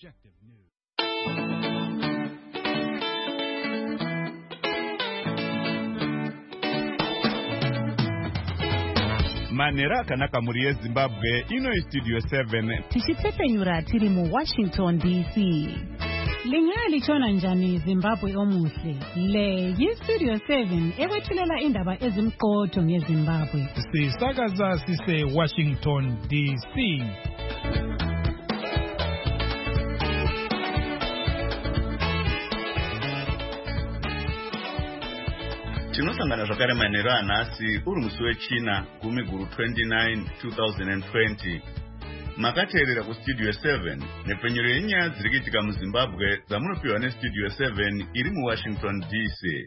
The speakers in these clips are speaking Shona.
objective news. Manera akanaka muri yeZimbabwe ino Studio 7 tichitsepenyura tiri mu Washington DC. Lingali chona njani Zimbabwe omuhle. Le Studio 7 ewethulela indaba ezimqotho ngeZimbabwe. Sisakaza sise Washington DC. Tinosangana zvakare manheru anhasi uri musi wechina 10/29 2020. Makateerera kustudio 7 nepfenyuro yenyaya dziri kuitika muZimbabwe dzamunopiwa nestudio 7 iri muWashington DC.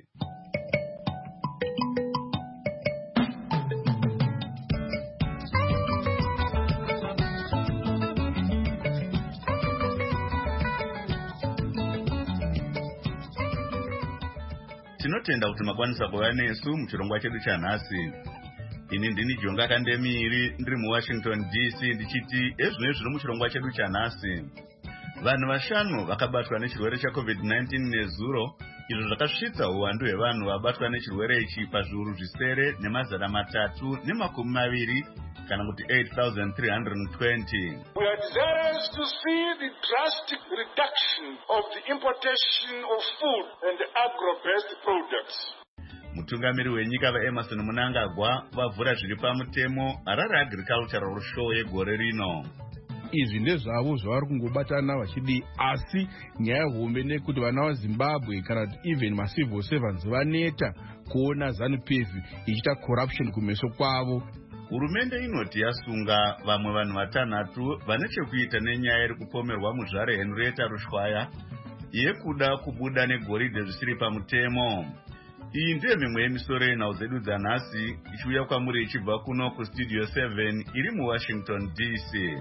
Tinotenda kuti makwanisa kuva nesu muchirongwa chedu chanhasi. Ini ndini Jonga Kandemiri ndiri muWashington DC ndichiti ezvino zviri muchirongwa chedu chanhasi. Vanhu vashanu vakabatwa nechirwere chaCovid-19 nezuro, izvo zvakasvitsa uwandu hwevanhu vabatwa nechirwere ichi pazviuru zvisere nemazana matatu nemakumi maviri kana kuti 8,320. We are desirous to see the drastic reduction of the importation of food and agro-based products. Mutungamiri wenyika vaEmerson Mnangagwa vavhura zviri pamutemo Harare Agricultural Show yegore rino. Izvi ndezvavo zvavari kungobatana vachidi, asi nyaya hombe nekuti vana vaZimbabwe kana kuti even macivil servants vaneta kuona ZANU-PF ichita corruption kumeso kwavo. Hurumende inoti yasunga vamwe vanhu vatanhatu vane chekuita nenyaya iri kupomerwa muzvare Henrietta Rushwaya yekuda kubuda negoridhe zvisiri pamutemo. Iyi ndiyo mimwe yemisoro yenhau dzedu dzanhasi ichiuya kwamuri ichibva kuno kustudio 7 iri muWashington DC.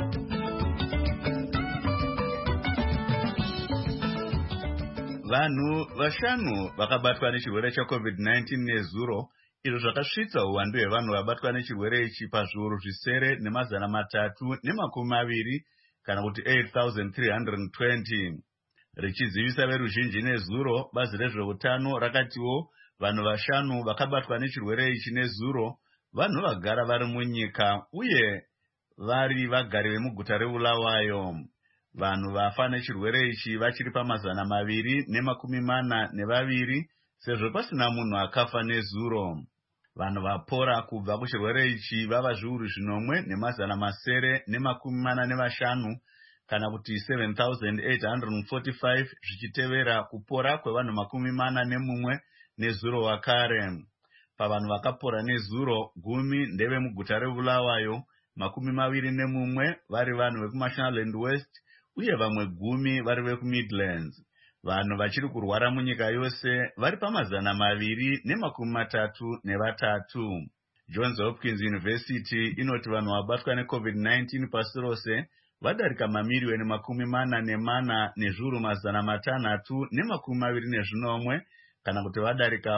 Vanhu vashanu vakabatwa nechirwere chaCovid-19 nezuro, izvo zvakasvitsa uwandu hwevanhu vabatwa nechirwere ichi pazviuru zvisere nemazana matatu nemakumi maviri kana kuti 8,320. Richizivisa veruzhinji nezuro, bazi rezveutano rakatiwo vanhu vashanu vakabatwa nechirwere ichi nezuro vanhu vagara vari munyika uye vari vagari vemuguta reBulawayo. Vanhu vafa nechirwere ichi vachiri pamazana maviri nemakumi mana nevaviri sezvo pasina munhu akafa nezuro. Vanhu vapora kubva kuchirwere ichi vava zviuru zvinomwe nemazana masere nemakumi mana nevashanu kana kuti 7,845 zvichitevera kupora kwevanhu makumi mana nemumwe nezuro wakare. Pavanhu vakapora nezuro 10 ndeve muguta reBulawayo, makumi maviri nemumwe vari vanhu vekuMashonaland West uye vamwe 10 vari vekuMidlands. Vanhu vachiri kurwara munyika yose vari pamazana maviri nemakumi matatu nevatatu. Johns Hopkins University inoti vanhu vabatwa neCovid-19 pasi rose vadarika mamiriyoni makumi mana nemana nezviuru mazana matanhatu nemakumi maviri nezvinomwe kana kuti vadarika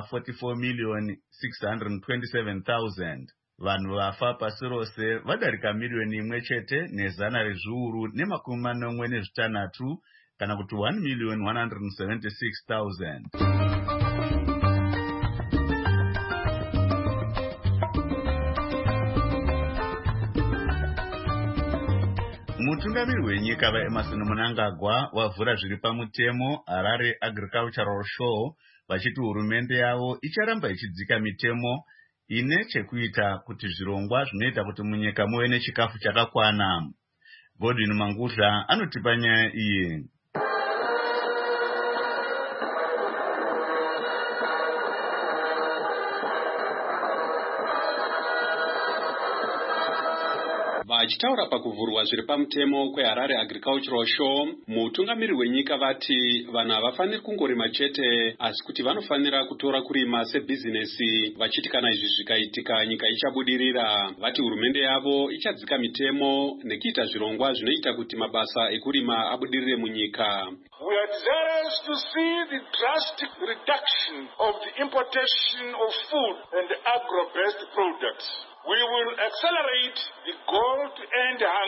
44,627,000. Vanhu vafa pasi rose vadarika miriyoni imwe chete nezana rezviuru nemakumi manomwe nezvitanhatu kana kuti 1,176,000. Mutungamiri wenyika vaEmerson Mnangagwa wavhura zviri pamutemo Harare Agricultural Show vachiti hurumende yavo icharamba ichidzika mitemo ine chekuita kuti zvirongwa zvinoita kuti munyika muve nechikafu chakakwana. Godwin Mangudla anotipa nyaya iyi. Vachitaura pakuvhurwa zviri pamutemo kweHarare Agricultural Show, mutungamiri wenyika vati vanhu havafaniri kungorima chete asi kuti vanofanira kutora kurima sebhizinesi, vachiti kana izvi zvikaitika nyika ichabudirira. Vati hurumende yavo ichadzika mitemo nekuita zvirongwa zvinoita kuti mabasa ekurima abudirire munyika. We are desirous to see the drastic reduction of the importation of food and agro-based products. We will accelerate the goal to end hunger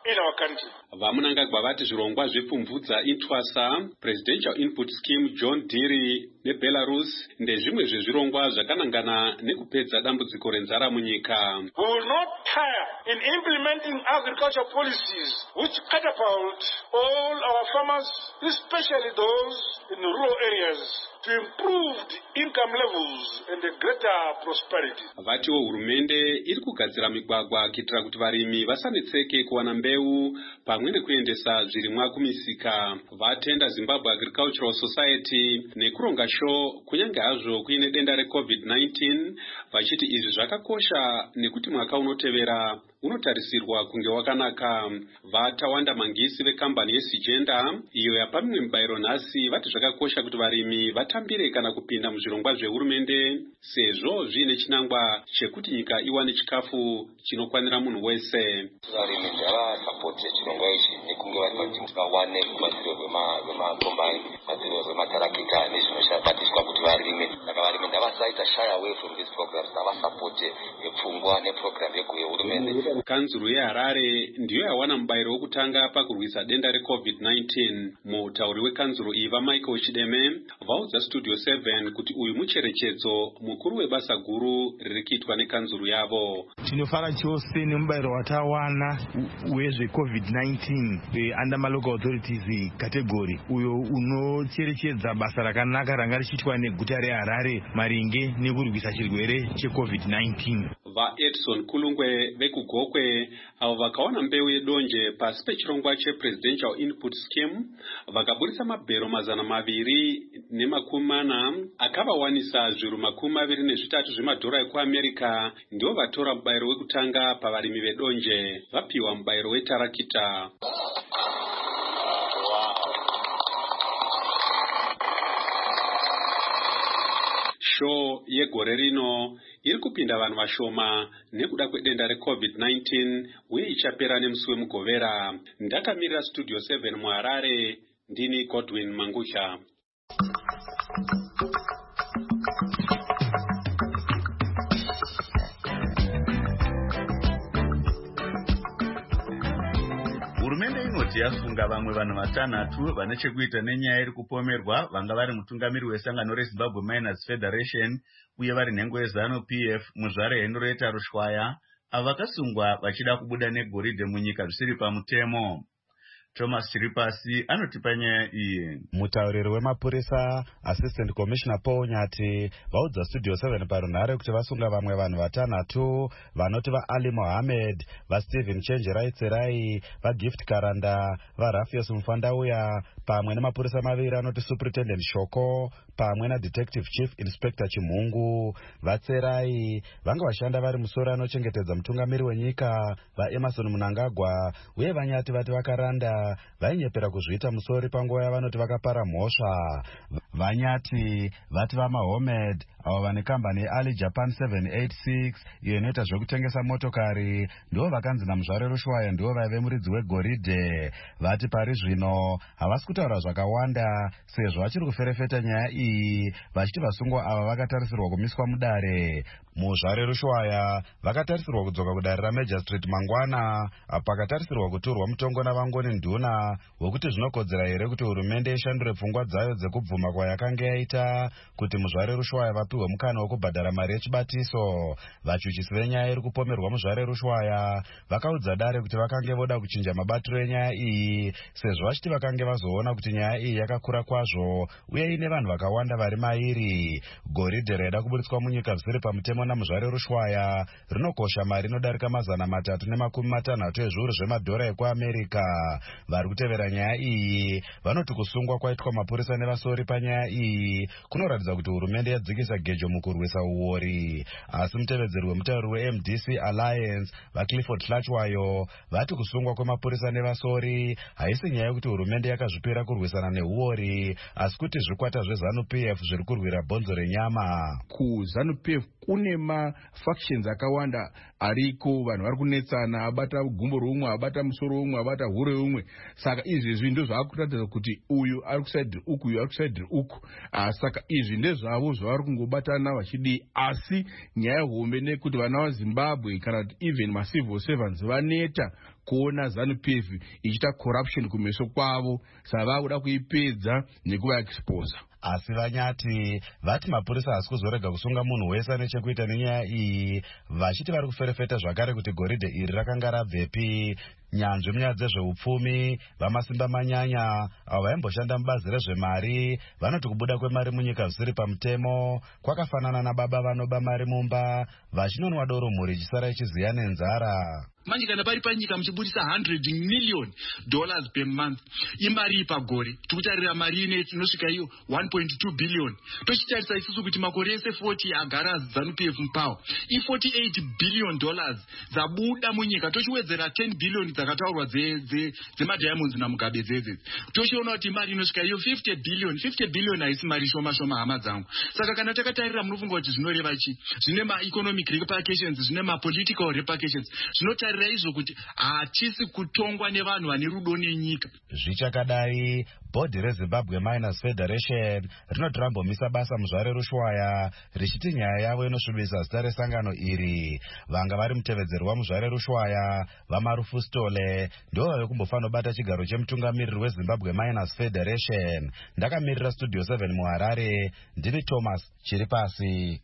in our country. Vamunangagwa vati zvirongwa zvepfumvudza intwasa, Presidential Input Scheme John Deere neBelarus ndezvimwe zvezvirongwa zvakanangana nekupedza dambudziko renzara munyika. We will not tire in implementing agricultural policies which catapult all our farmers, especially those in rural areas, to improved income levels and a greater prosperity. Vatiwo hurumende iri kugadzira migwagwa kuitira kuti varimi vasanetseke kuwana mbeu pamwe nekuendesa zvirimwa kumisika. Vatenda Zimbabwe Agricultural Society nekuronga show kunyange hazvo kuine denda reCovid-19, vachiti izvi zvakakosha nekuti mwaka unotevera unotarisirwa kunge wakanaka. Vatawanda Mangisi vekambani yeSigenda iyo yapamwe mubayiro nhasi vati zvakakosha kuti varimi vatambire kana kupinda muzvirongwa zvehurumende sezvo zviine chinangwa chekuti nyika iwane chikafu chinokwanira munhu wese. Varimi ngavasapote chirongwa ichi nekunge vari kuti vawane rubatsiro rwemakombani, rubatsiro rwematarakita nezvinoshabatiswa kuti varime. Saka varimi ngavasaita shy away from these programs, ngavasapote nepfungwa neprogram yehurumende. Kanzuru yeHarare ndiyo yawana mubayiro wokutanga pakurwisa denda reCovid-19. Mutauri wekanzuru Iva Michael Chideme vaudza Studio 7 kuti uyu mucherechedzo mukuru webasa guru riri kuitwa nekanzuru yavo. Tinofara chose nemubayiro watawana wezveCovid-19 under malocal authorities category uyo unocherechedza basa rakanaka ranga richiitwa neguta reHarare maringe nekurwisa chirwere cheCovid-19. VaEdson Kulungwe vekugokwe avo vakaona mbeu yedonje pasi pechirongwa chePresidential Input Scheme vakaburitsa mabhero 240 akavawanisa zviru 23 zvemadhora ekuAmerika. Ndivo vatora mubayiro wekutanga pavarimi vedonje, vapiwa mubayiro wetarakita. Show yegore rino iri kupinda vanhu vashoma nekuda kwedenda reCovid-19 uye ichapera nemusi wemugovera. Ndakamirira Studio 7 muHarare, ndini Godwin Mangucha. Hurumende inoti yasunga vamwe vanhu vatanhatu vane chekuita nenyaya iri kupomerwa vanga vari mutungamiri wesangano reZimbabwe Miners Federation uye vari nhengo yeZANU-PF muzvare Henrietta Rushwaya avo vakasungwa vachida kubuda negoridhe munyika zvisiri pamutemo. Thomas Chiripasi anotipa nyaya iyi. Mutauriri wemapurisa Assistant Commissioner Paul Nyati vaudza Studio 7 parunhare kuti vasunga vamwe vanhu vatanhatu vanoti vaAli Mohammed, vaStephen Chenjerai, vaGift Karanda, vaRafius Mufandauya pamwe nemapurisa maviri anoti Superintendent Shoko pamwe naDetective Chief Inspector Chimhungu. Vatserai vanga vashanda vari musoro anochengetedza mutungamiri wenyika vaEmerson Mnangagwa uye Vanyati vati vakaranda vainyepera kuzviita musori panguva yavanoti vakapara mhosva. Vanyati vati vaMohammed avo vane kambani yeAli Japan 786 iyo inoita zvokutengesa motokari ndivo vakanzi naMuzvare Rushwaya ndivo vaive muridzi wegoridhe. Vati pari zvino havasi kutaura zvakawanda sezvo vachiri kuferefeta nyaya iyi vachiti vasungwa ava vakatarisirwa kumiswa mudare. Muzvare Rushwaya vakatarisirwa kudzoka kudare raMajor Street mangwana pakatarisirwa kuturwa mutongo navangoni nduna wekuti zvinokodzera here kuti hurumende ishandure pfungwa dzayo dzekubvuma kwayakanga yaita kuti Muzvare Rushwaya vapiwe mukana wekubhadhara mari yechibatiso. Vachuchisi venyaya iri kupomerwa Muzvare Rushwaya vakaudza dare kuti vakange voda kuchinja mabatiro enyaya iyi sezvo vachiti vakange vazoona kuti nyaya iyi yakakura kwazvo uye ine vanhu vakawanda vari mairi. Goridhe raida kuburitswa munyika zvisiri pamutemo naMuzvare Rushwaya rinokosha mari inodarika 360 ezviuru zvemadhora ekuAmerika. Vari kutevera nyaya iyi vanoti kusungwa kwaitwa mapurisa nevasori panyaya iyi kunoratidza kuti hurumende yadzikisa gejo mukurwisa uori. Asi mutevedzeri wemutauri weMDC Alliance vaClifford Hlachwayo vati kusungwa kwemapurisa nevasori haisi nyaya yekuti hurumende yakazvipira kurwisana neuori asi kuti zvikwata zveZANU-PF zviri kurwira bhonzo renyama. KuZANU-PF kune mafactions akawanda ariko, vanhu vari kunetsana, abata gumbo roumwe, abata musoro umwe, abata hure umwe. Saka izvi ndo zvaakuratidza kuti uyu ari kusaidhiri uku, uyu ari kusaidhiri uku. Saka izvi ndezvavo zvavari kungobatana vachidi, asi nyaya hombe nekuti vana vaZimbabwe kana kuti even macivil servants vaneta kuona ZANU-PF ichita corruption kumeso kwavo, saka vakuda kuipedza nekuvaexposa. Asi Vanyati vati mapurisa hasi kuzorega kusunga munhu wese ane chekuita nenyaya iyi, vachiti vari kuferefeta zvakare kuti goridhe iri rakanga rabvepi. Nyanzvi munyaya dzezveupfumi vamasimba manyanya avo vaimboshanda mubazi rezvemari vanoti kubuda kwemari munyika zvisiri pamutemo kwakafanana nababa vanoba mari mumba vachinonwa doro mhuri ichisara ichiziya nenzara. Manje kana pari panyika muchibudisa $100 million per month imari pagore, tikutarira mari ine inosvika iyo 1.2 billion. Tochitarisa isusu kuti makore ese 40 agara ZANU-PF mupawa, $48 billion zabuda munyika, tochiwedzera 10 billion dzakataurwa dzemadiamonds namugabe dzedze. Tochiona kuti mari inosvika iyo 50 billion. 50 billion haisi mari shoma shoma hama dzangu. Saka kana takatarira munofunga kuti zvinoreva chi? Zvine ma-economic repercussions, zvine ma-political repercussions. Zvinotarira izvo kuti hatisi kutongwa nevanhu vane rudo nenyika. Zvichakadai, bhodhi reZimbabwe Miners Federation rinoti rambomisa basa muzvare rushwaya richiti nyaya yavo inosvibisa zita resangano iri. Vanga vari mutevedzeri wamuzvare rushwaya vaMarufu Stole ndivo vave kumbofanira bata chigaro chemutungamiriri weZimbabwe Miners Federation. Ndakamirira Studio 7 muHarare, ndini Thomas Chiripasi.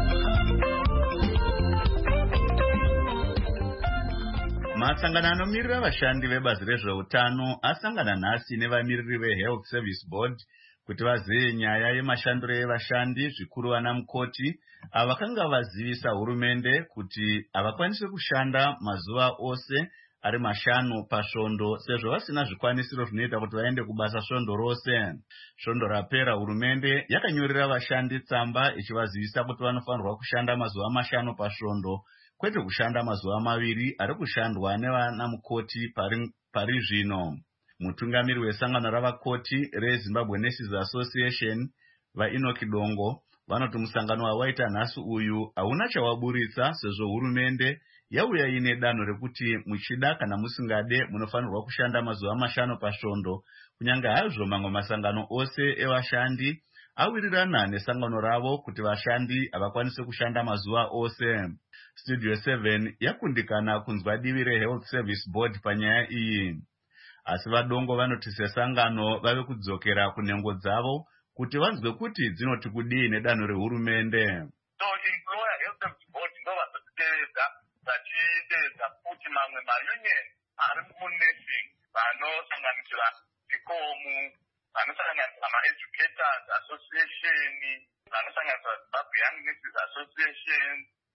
Masangano anomirira vashandi vebazi rezveutano asangana nhasi nevamiriri veHealth Service Board kuti vazive nyaya yemashandiro evashandi, zvikuru vana mukoti vakanga vazivisa hurumende kuti havakwanisi kushanda mazuva ose ari 5 pasvondo sezvo vasina zvikwanisiro zvinoita kuti vaende kubasa svondo rose. Svondo rapera, hurumende yakanyorera vashandi tsamba ichivazivisa kuti vanofanirwa kushanda mazuva 5 pasvondo kwete kushanda mazuva 2 ari kushandwa nevana mukoti pari zvino. Mutungamiri wesangano ravakoti reZimbabwe Nurses Association vaEnoch Dongo vanoti musangano wawaita nhasi uyu hauna chawaburitsa sezvo hurumende yauya ine danho rekuti muchida kana musingade munofanirwa kushanda mazuva 5 pasvondo, kunyange hazvo mamwe masangano ose evashandi awirirana nesangano ravo kuti vashandi havakwanisi kushanda mazuva ose. Studio 7 yakundikana kunzwa divi reHealth Service Board panyaya iyi. Asi vaDongo vanoti sesangano vave kudzokera kunhengo dzavo kuti vanzwe kuti dzinoti kudii nedanho rehurumende. So employer Health Service Board ndo vazotitevedza vachitevedza kuti mamwe maunion ari munursing vanosanganisira zikomu, vanosanganisira ma-Educators Association, vanosanganisira Zimbabwe Young Nurses Association,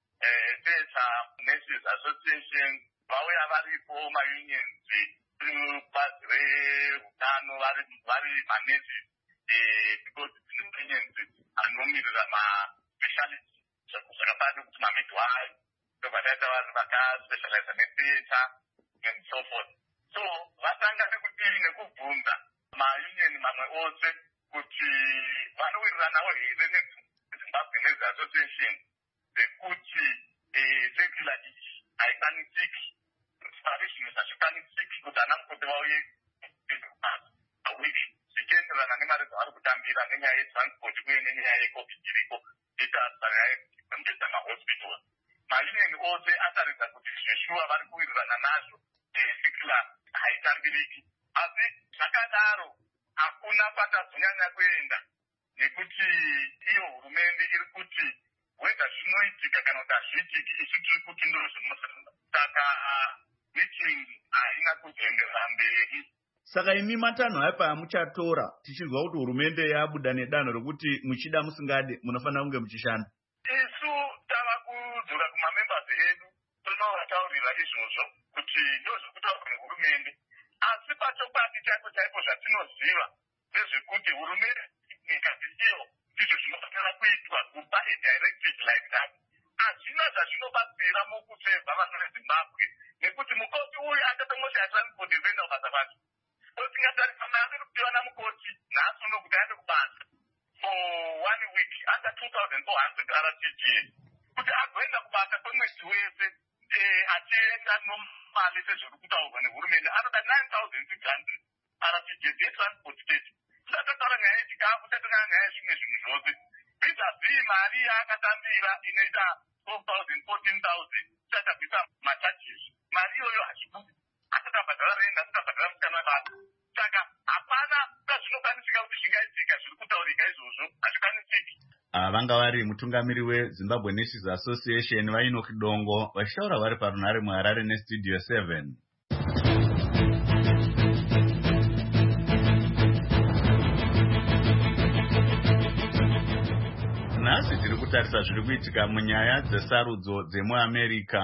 Nurses Association, vauya varipo maunions kubazi reutano vari manurses because unions anomirira ma-speciality zvakafanana kuti ma-midwife, vakaita vanhu vakaspecialize netheatre and so forth. So vatanga nekudii nekubvunza maunion mamwe ose kuti vanowiriranawo here neZimbabwe Nurses Association zekuti secular haikwanisiki, zvinhu hazvikwanisiki kuti ana mukoti vauye zvichienderana nemari dzavari kutambira nenyaya yetransport uye nenyaya yeCovid iriko itasayaekutengesa mahospitals. Maunion ose ataridza kuti zveshuwa vari kuwirirana nazvo secular haitambiriki. Asi zvakadaro hakuna kwatazonyanya kuenda nekuti iyo hurumende iri kuti whether zvinoitika kana kuti hazviitiki isu tiri kuti ndo zvinosanana. Saka meeting haina kuzoenderera mberi. Saka imi matanho apa muchatora tichizwa kuti hurumende yabuda nedanho rekuti muchida musingade munofanira kunge muchishanda. Isu tava kudzoka kumamembers edu tonovataurira izvozvo kuti ndozvokutaurwa nehurumende. Asi pachokwadi chaipo chaipo zvatinoziva ndezvekuti hurumende ikazisiyo ndizvo zvinofanira kuitwa kupa directive like that. Hazvina zvazvinobatsira mukuseva vanhu veZimbabwe nekuti mukoti uyu achatomosha transport ekuenda kubasa kwacho. Tingatarisa mari kupiwa namukoti nhasi uno kuti aende kubasa for 1 week under 2,400 RTGS kuti agoenda kubasa kwemwedzi wese achienda nomali sezviri kutaurwa nehurumende anoda 9,600 RTGS yetransport state. Tisatataura nyaya yechikafu, tisatataura nyaya yezvimwe zvinhu zvose. Bhidzazii mari yaakatambira inoita 12,000 14,000 tisatambisa machajisi. Mari iyoyo hachibudi. tikabhadhara renda tikabhadhara mutana basa. Saka hapana zvinokwanisika kuti zvingaitika zviri kutaurika izvozvo hazvikwanisiki. Vanga vari mutungamiri weZimbabwe Nurses Association vaInoki Dongo vachitaura vari parunhare muHarare neStudio 7. Nhasi tiri kutarisa zviri kuitika munyaya dzesarudzo dzemuAmerica.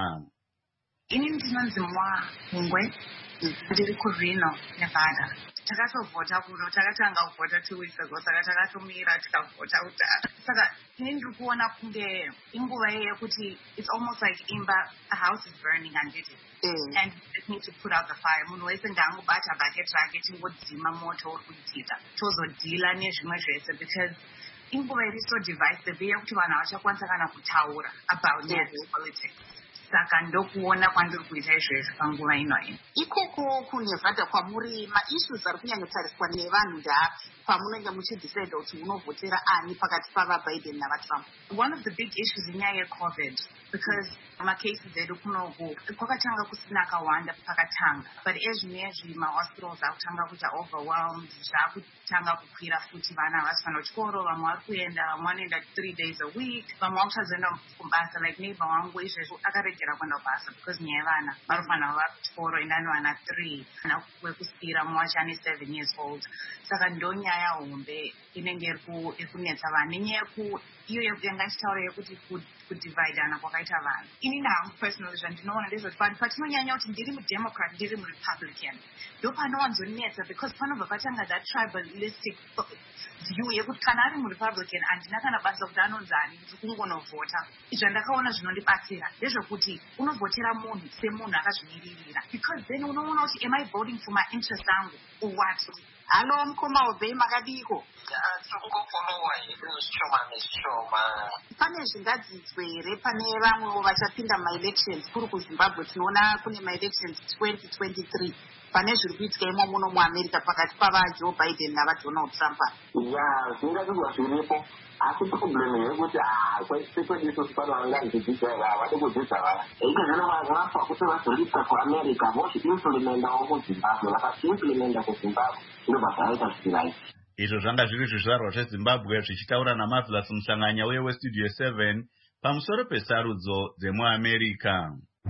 Ini ndinonzi Mwahungwe, ndiri kuReno, Nevada. Takatovhota kuno, takatanga kuvhota 2 weeks ago, saka takatomira tikavhota kudhara. Saka ini ndiri kuona kunge inguva yekuti it's almost like imba, a house is burning and it and you just need to put out the fire. Munhu wese ngaangobata bucket rake tingodzima moto uri kuitika. Tozodhila nezvimwe zvese because inguva iri so divisive yekuti vanhu havachakwanisa kana kutaura about politics. Saka ndokuona kwandiri kuita izvezvo panguva inoyi. Ikoko kuNevada kwamuri maissues ari kunyanyotariswa nevanhu ndaapi pamunenge muchidecide kuti munovhotera ani pakati pavaBiden navaTrump? One of the big issues inyaya yeCovid, because macases edu kunoku kwakatanga kusina akawanda pakatanga, but ezvinezvi mahospitals akutanga kuita overwhelmed, zvakutanga kukwira futi, vana havasifana kuchikoro, vamwe vari kuenda, vamwe vanoenda 3 days a week, vamwe vakuchazoenda kumbasa. Like neighbor wangu izvezvo akaregera kuenda kubasa because nyaya yevana vanofana kuva kuchikoro, indani vana 3 ana wekusira, mumwe wacho ane 7 years old. Saka ndo nyaya hombe inenge iri kunetsa vanhu, nenyaya iyo yanga ichitaura yekuti kudhividana kwakaita vanhu. Ini nangu personally zvandinoona ndezvoti vanhu patinonyanya kuti ndiri muDemocrat ndiri muRepublican ndo panowanzonetsa, because panobva patanga that tribalistic view yekuti kana ari muRepublican handina kana basa kuti anonzani, ndiri kungonovhota. Zvandakaona zvinondibatsira ndezvekuti unovhotera munhu semunhu akazvimiririra, because then unoona kuti am I voting for my interest angu or what? Halo mkoma obei makadiko? Tongofolowa hedu zvishoma nezvishoma. Pane zvingadzidzwe here pane vamwewo vachapinda maelections kuri kuZimbabwe? Tinoona kune maelections 2023 pane zviri kuitika imo muno muAmerica pakati pavaJoe Biden navaDonald Trump. Ya, zvingadzidzwa zviripo. Asi problem yekuti kwese pano vangandidzidza vade kudzidza vana. Ikazana vazvafa kuti vazoripwa kuAmerica vozviimplementawo kuZimbabwe, vakachiimplementa kuZimbabwe ndobva zvaita zviraiti. Izvo zvanga zviri zvizvarwa zveZimbabwe zvichitaura naMarvelous Musanganya weStudio 7 pamusoro pesarudzo dzemuAmerica.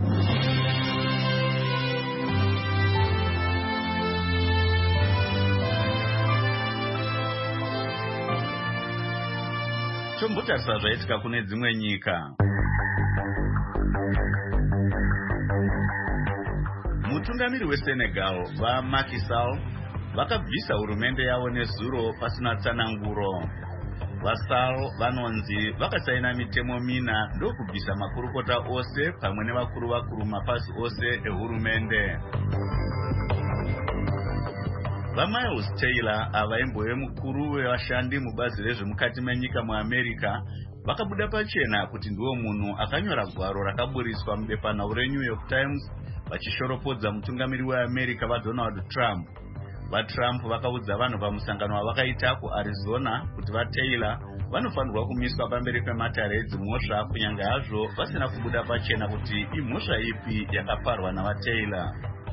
Tombotarisa zvaitika kune dzimwe nyika. Mutungamiri weSenegal vaMacky Sall vakabvisa hurumende yavo nezuro pasina tsananguro. VaSall vanonzi vakasaina mitemo mina ndokubvisa makurukota ose pamwe nevakuru mapasi ose ehurumende. VaMiles Taylor avaimbove mukuru wevashandi mubazi rezvemukati menyika muAmerica vakabuda pachena kuti ndiwo munhu akanyora gwaro rakaburiswa mubepanhau reNew York Times vachishoropodza mutungamiri weAmerica vaDonald Trump. VaTrump vakaudza vanhu pamusangano wavakaita kuArizona kuti vaTaylor vanofanirwa kumiswa pamberi pematare edzimhosva kunyange hazvo vasina kubuda pachena kuti imhosva ipi yakaparwa navaTaylor.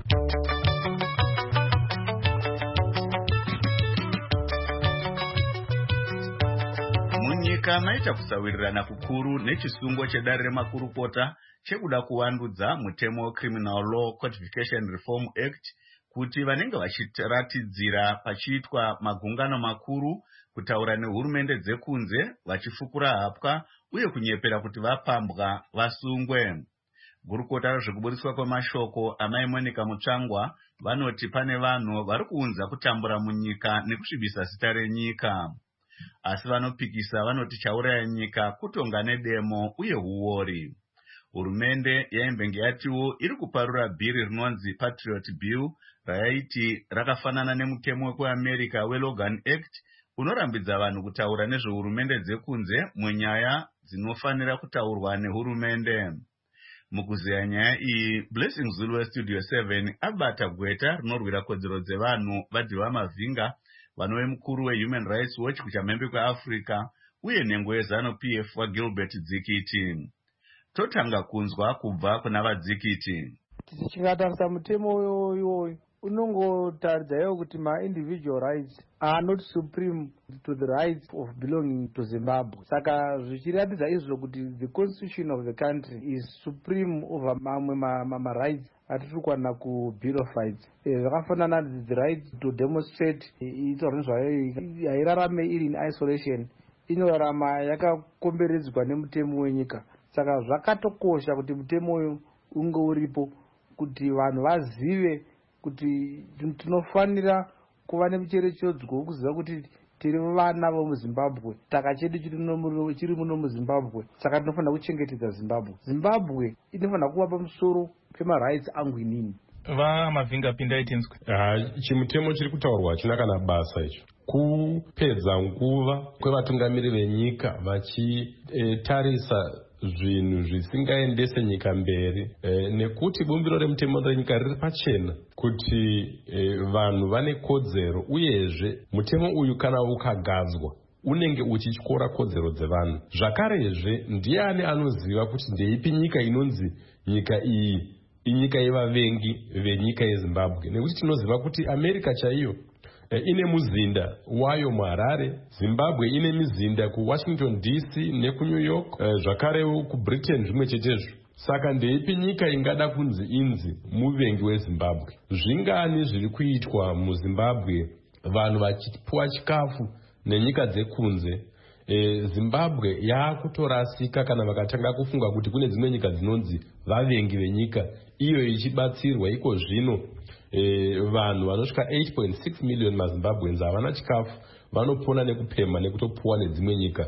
Munyika maita kusawirirana kukuru nechisungo chedare remakurukota chekuda kuvandudza mutemo Criminal Law Codification Reform Act kuti vanenge vachiratidzira pachiitwa magungano makuru kutaura nehurumende dzekunze vachifukura hapwa uye kunyepera kuti vapambwa vasungwe. Gurukota rezvekuburiswa kwemashoko amai Monica Mutsvangwa vanoti pane vanhu vari kuunza kutambura munyika nekusvibisa zita renyika. Asi vanopikisa vanoti chauraya nyika kutonga nedemo uye huori. Hurumende yaimbenge yatiwo iri kuparura bhiri rinonzi Patriot Bill raiti rakafanana nemutemo wekuAmerica weLogan Act unorambidza vanhu kutaura nezvehurumende dzekunze munyaya dzinofanira kutaurwa nehurumende. Mukuzeya nyaya iyi, Blessing Zulu weStudio 7 abata gweta rinorwira kodzero dzevanhu vaDhiva Mavhinga vanove mukuru weHuman Rights Watch kuchamhembe kweAfrica uye nhengo yeZanu-PF waGilbert Dzikiti. Totanga kunzwa kubva kuna vaDzikiti. tichingatarisa mutemo iwoyo unongotaridza kuti ma-individual rights are not supreme to the rights of belonging to Zimbabwe. Saka zvichiratidza izvo kuti the constitution of the country is supreme over mamwe ma-rights atiri kuwana ku-bill of rights. Zvakafanana the right to demonstrate ito zvinhu zvayo hairarame iri in isolation, inorarama yakakomberedzwa nemutemo wenyika. Saka zvakatokosha kuti mutemo uyu unge uripo kuti vanhu vazive kuti tinofanira kuva nemucherechedzo wekuziva kuti tiri vana vomuzimbabwe, taka chedu chiri muno muzimbabwe, saka tinofanira kuchengetedza zimbabwe. Zimbabwe inofanira kuva pamusoro pemarights angu inini. Mavinga pindai tinzwe. Chimutemo chiri kutaurwa china kana basa icho kupedza nguva kwevatungamiri venyika vachitarisa zvinhu zvisingaendese nyika mberi, nekuti bumbiro remutemo renyika riri pachena kuti vanhu vane kodzero, uyezve mutemo uyu kana ukagadzwa unenge uchityora kodzero dzevanhu. Zvakarezve ndiani anoziva kuti ndeipi nyika inonzi nyika iyi inyika yevavengi venyika yeZimbabwe? Nekuti tinoziva kuti America chaiyo ine muzinda wayo muHarare, Zimbabwe ine mizinda kuWashington DC nekuNew York, zvakarewo kuBritain zvimwe chetezvo. Saka ndeipi nyika ingada kunzi inzi muvengi weZimbabwe? Zvingani zviri kuitwa muZimbabwe vanhu vachipuwa chikafu nenyika dzekunze? Zimbabwe yaakutorasika kana vakatanga kufunga kuti kune dzimwe nyika dzinonzi vavengi venyika, iyo ichibatsirwa. Iko zvino vanhu vanosvika 8.6 million maZimbabweans havana chikafu, vanopona nekupema nekutopuwa nedzimwe nyika.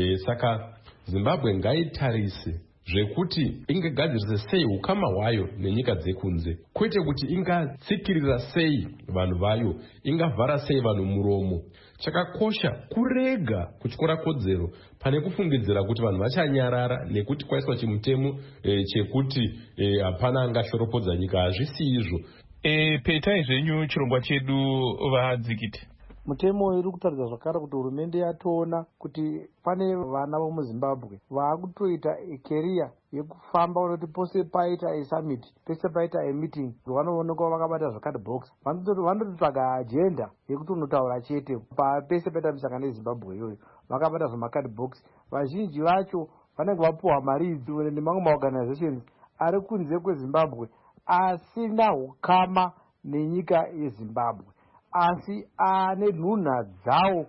Saka Zimbabwe ngaitarise zvekuti ingagadzirise sei ukama hwayo nenyika dzekunze, kwete kuti ingatsikirira sei vanhu vayo, ingavhara sei vanhu muromo. Chakakosha kurega kutyora kodzero pane kufungidzira kuti vanhu vachanyarara nekuti kwaiswa chimutemo chekuti hapana angashoropodza nyika. Hazvisi izvo. Petai zvenyu chirongwa chedu vadzikiti. Mutemo uri kutaridza zvakare kuti hurumende yatoona kuti pane vana vomuZimbabwe vaakutoita career yekufamba unoti pose paita summit, pese paita meeting, vanoonekwa vakabata zvakadhibox, vanototsvaga agenda yekuti unotaura chete pese paita misangano yeZimbabwe iyoyo, vakabata zvemakadhibox. Vazhinji vacho vanenge vapuwa mari idzi nemamwe maorganizations ari kunze kweZimbabwe asina hukama nenyika yeZimbabwe, asi ane nhunha dzawo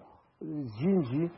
zhinji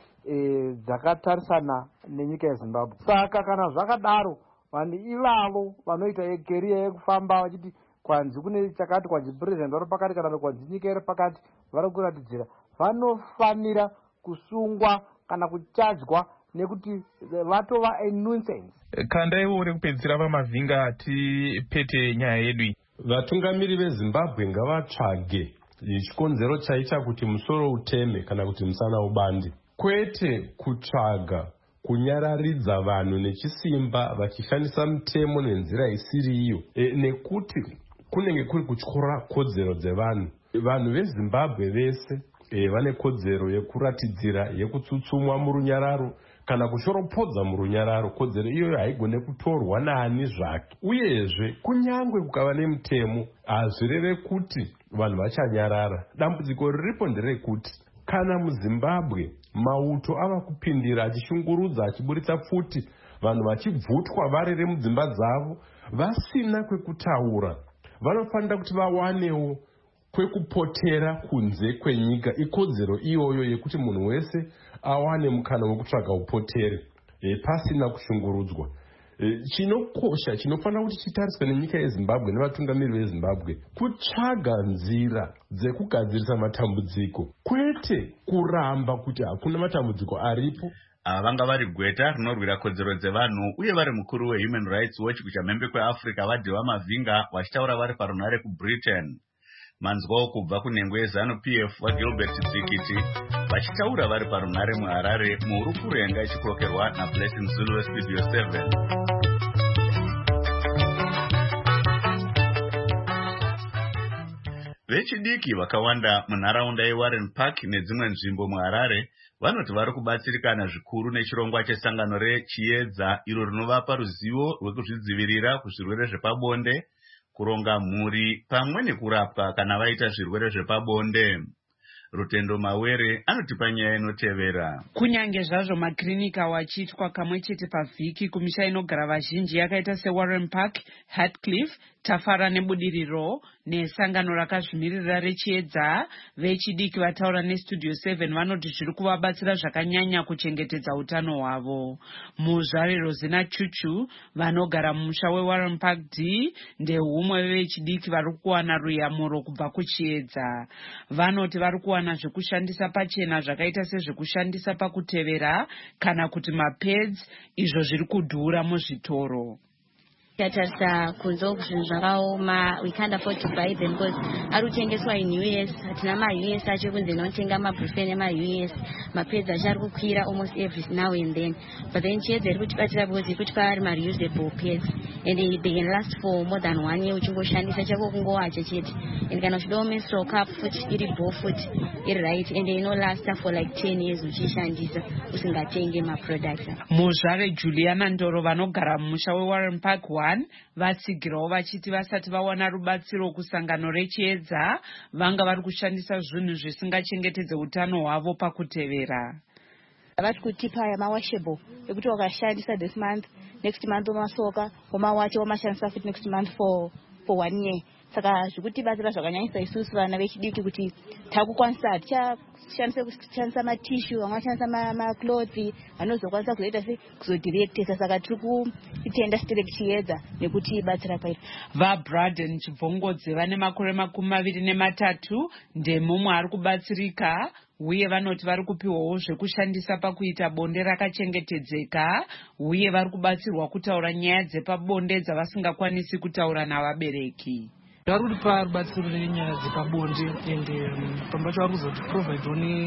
dzakatarisana nenyika yeZimbabwe. Saka kana zvakadaro, vanhu ivavo vanoita career yekufamba vachiti kwanzi kune chakati, kwanzi president vari pakati, kana kwanzi nyika iri pakati, vari kuratidzira, vanofanira kusungwa kana kuchajwa nekuti vatova a nuisance. Kandaiwo uri kupedzisira pamavinga tipete nyaya yedu. Vatungamiri veZimbabwe ngavatsvage chikonzero chaicha kuti musoro uteme kana kuti musana ubande, kwete kutsvaga kunyararidza vanhu nechisimba vachishandisa mutemo nenzira isiri iyo, nekuti kunenge kuri kutyora kodzero dzevanhu. Vanhu veZimbabwe vese vane kodzero yekuratidzira, yekutsutsumwa murunyararo kana kushoropodza murunyararo. Kodzero iyoyo haigone kutorwa naani zvake. Uyezve kunyangwe kukava nemutemo, hazvireve kuti vanhu vachanyarara. Dambudziko riripo nderekuti kana muZimbabwe mauto ava kupindira achishungurudza, achiburitsa pfuti, vanhu vachibvutwa varere mudzimba dzavo vasina kwekutaura, vanofanira kuti vawanewo kwekupotera kunze kwenyika. Ikodzero iyoyo yekuti munhu wese awane mukana wekutsvaga upotere pasina kushungurudzwa. Chinokosha, chinofanira kuti chitariswe nenyika yeZimbabwe nevatungamiri veZimbabwe, kutsvaga nzira dzekugadzirisa matambudziko, kwete kuramba kuti hakuna matambudziko aripo. Vanga vari gweta rinorwira kodzero dzevanhu uye vari mukuru weHuman Rights Watch kuchamhembe kweAfrica vadhiwa Mavinga, vachitaura vari parunare kuBritain. Manzwawo kubva kunhengo yeZANU-PF vaGilbert Dzikiti vachitaura vari parunare muHarare muhuru kurenga ichikrokerwa naBlessing Zulu weStudio 7. Vechidiki vakawanda munharaunda yeWarren Park nedzimwe nzvimbo muHarare vanoti vari kubatsirikana zvikuru nechirongwa chesangano rechiedza iro rinovapa ruzivo rwekuzvidzivirira kuzvirwere zvepabonde, kuronga mhuri pamwe nekurapwa kana vaita zvirwere zvepabonde. Rutendo Mawere anotipa nyaya inotevera. Kunyange zvazvo makirinika wachiitwa kamwe chete pavhiki kumisha inogara vazhinji yakaita seWarren Park, Hatcliffe, Tafara nebudiriro nesangano rakazvimirira rechiedza, vechidiki vataura neStudio 7 vanoti zviri kuvabatsira zvakanyanya kuchengetedza utano hwavo. Muzvare Rosina Chuchu vanogara mumusha weWarren Park D ndehumwe vechidiki vari kuwana ruyamuro kubva kuchiedza. Vanoti vari kuwana zvekushandisa pachena zvakaita sezvekushandisa pakutevera kana kuti mapads, izvo zviri kudhura muzvitoro. Tatarisa kunzo zvinhu zvakaoma, we can't afford to buy them because ari kutengeswa in US. Hatina ma-US acho kunze notenga mabrufen ema-US. Mapads acho ari kukwira almost every now and then. But then chiedza iri kutibatsira because iri kutipa ari ma-reusable pads. And they can last for more than 1 year uchingoshandisa chako kungowacha chete. And kana uchidawo menstrual cup futi iri ball futi iri right. And they last for like 10 years uchishandisa usingatenge ma-products. Muzvare Juliana Ndoro vanogara mumusha weWarren Park 1 vatsigirawo vachiti vasati vawana rubatsiro kusangano rechiedza vanga vari kushandisa zvinhu zvisingachengetedze utano hwavo pakutevera. Vari kutipa mawashable ekuti wakashandisa this month, next month umasoka umawacha umashandisa futi next month for 1 year. Saka zvikutibatsira zvakanyanyisa isusu vana vechidiki kuti takukwanisa kushandisa matishu, vamwe vashandisa maclothes, vanozokwanisa kuzoita kuzodirectesa. Saka tiri kuitenda stirek chiedza nekuti ibatsira paito. VaBraden Chibvongodze vane makore 23 ndemumwe ari kubatsirika, uye vanoti vari kupiwawo zvekushandisa pakuita bonde rakachengetedzeka, uye vari kubatsirwa kutaura nyaya dzepabonde dzavasingakwanisi kutaura navabereki. Vari kutipa rubatsiro renyaya dzepabonde ende pamba pacho vari kuzoti provide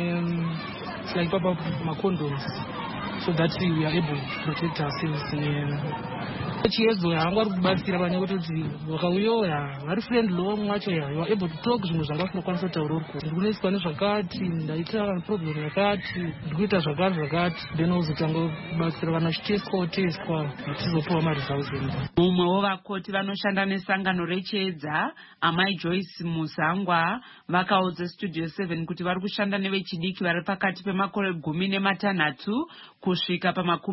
like papa macondoms so that we are able to protect ourselves. Chiedzo hangwari kubatsira vane kuti vakauya vari friendly wamwe wacho you are able to talk zvinhu zvakakwanisa kutaura uriko ndikunoiswa nezvakati ndaita problem yakati ndikuita zvakati then uzotanga kubatsira vana chiteswa tizopiwa maresults. Mumwe wevakoti vanoshanda nesangano rechiedza Amai Joyce Musangwa vakaudza Studio 7 kuti vari kushanda nevechidiki vari pakati pemakore 16 kusvika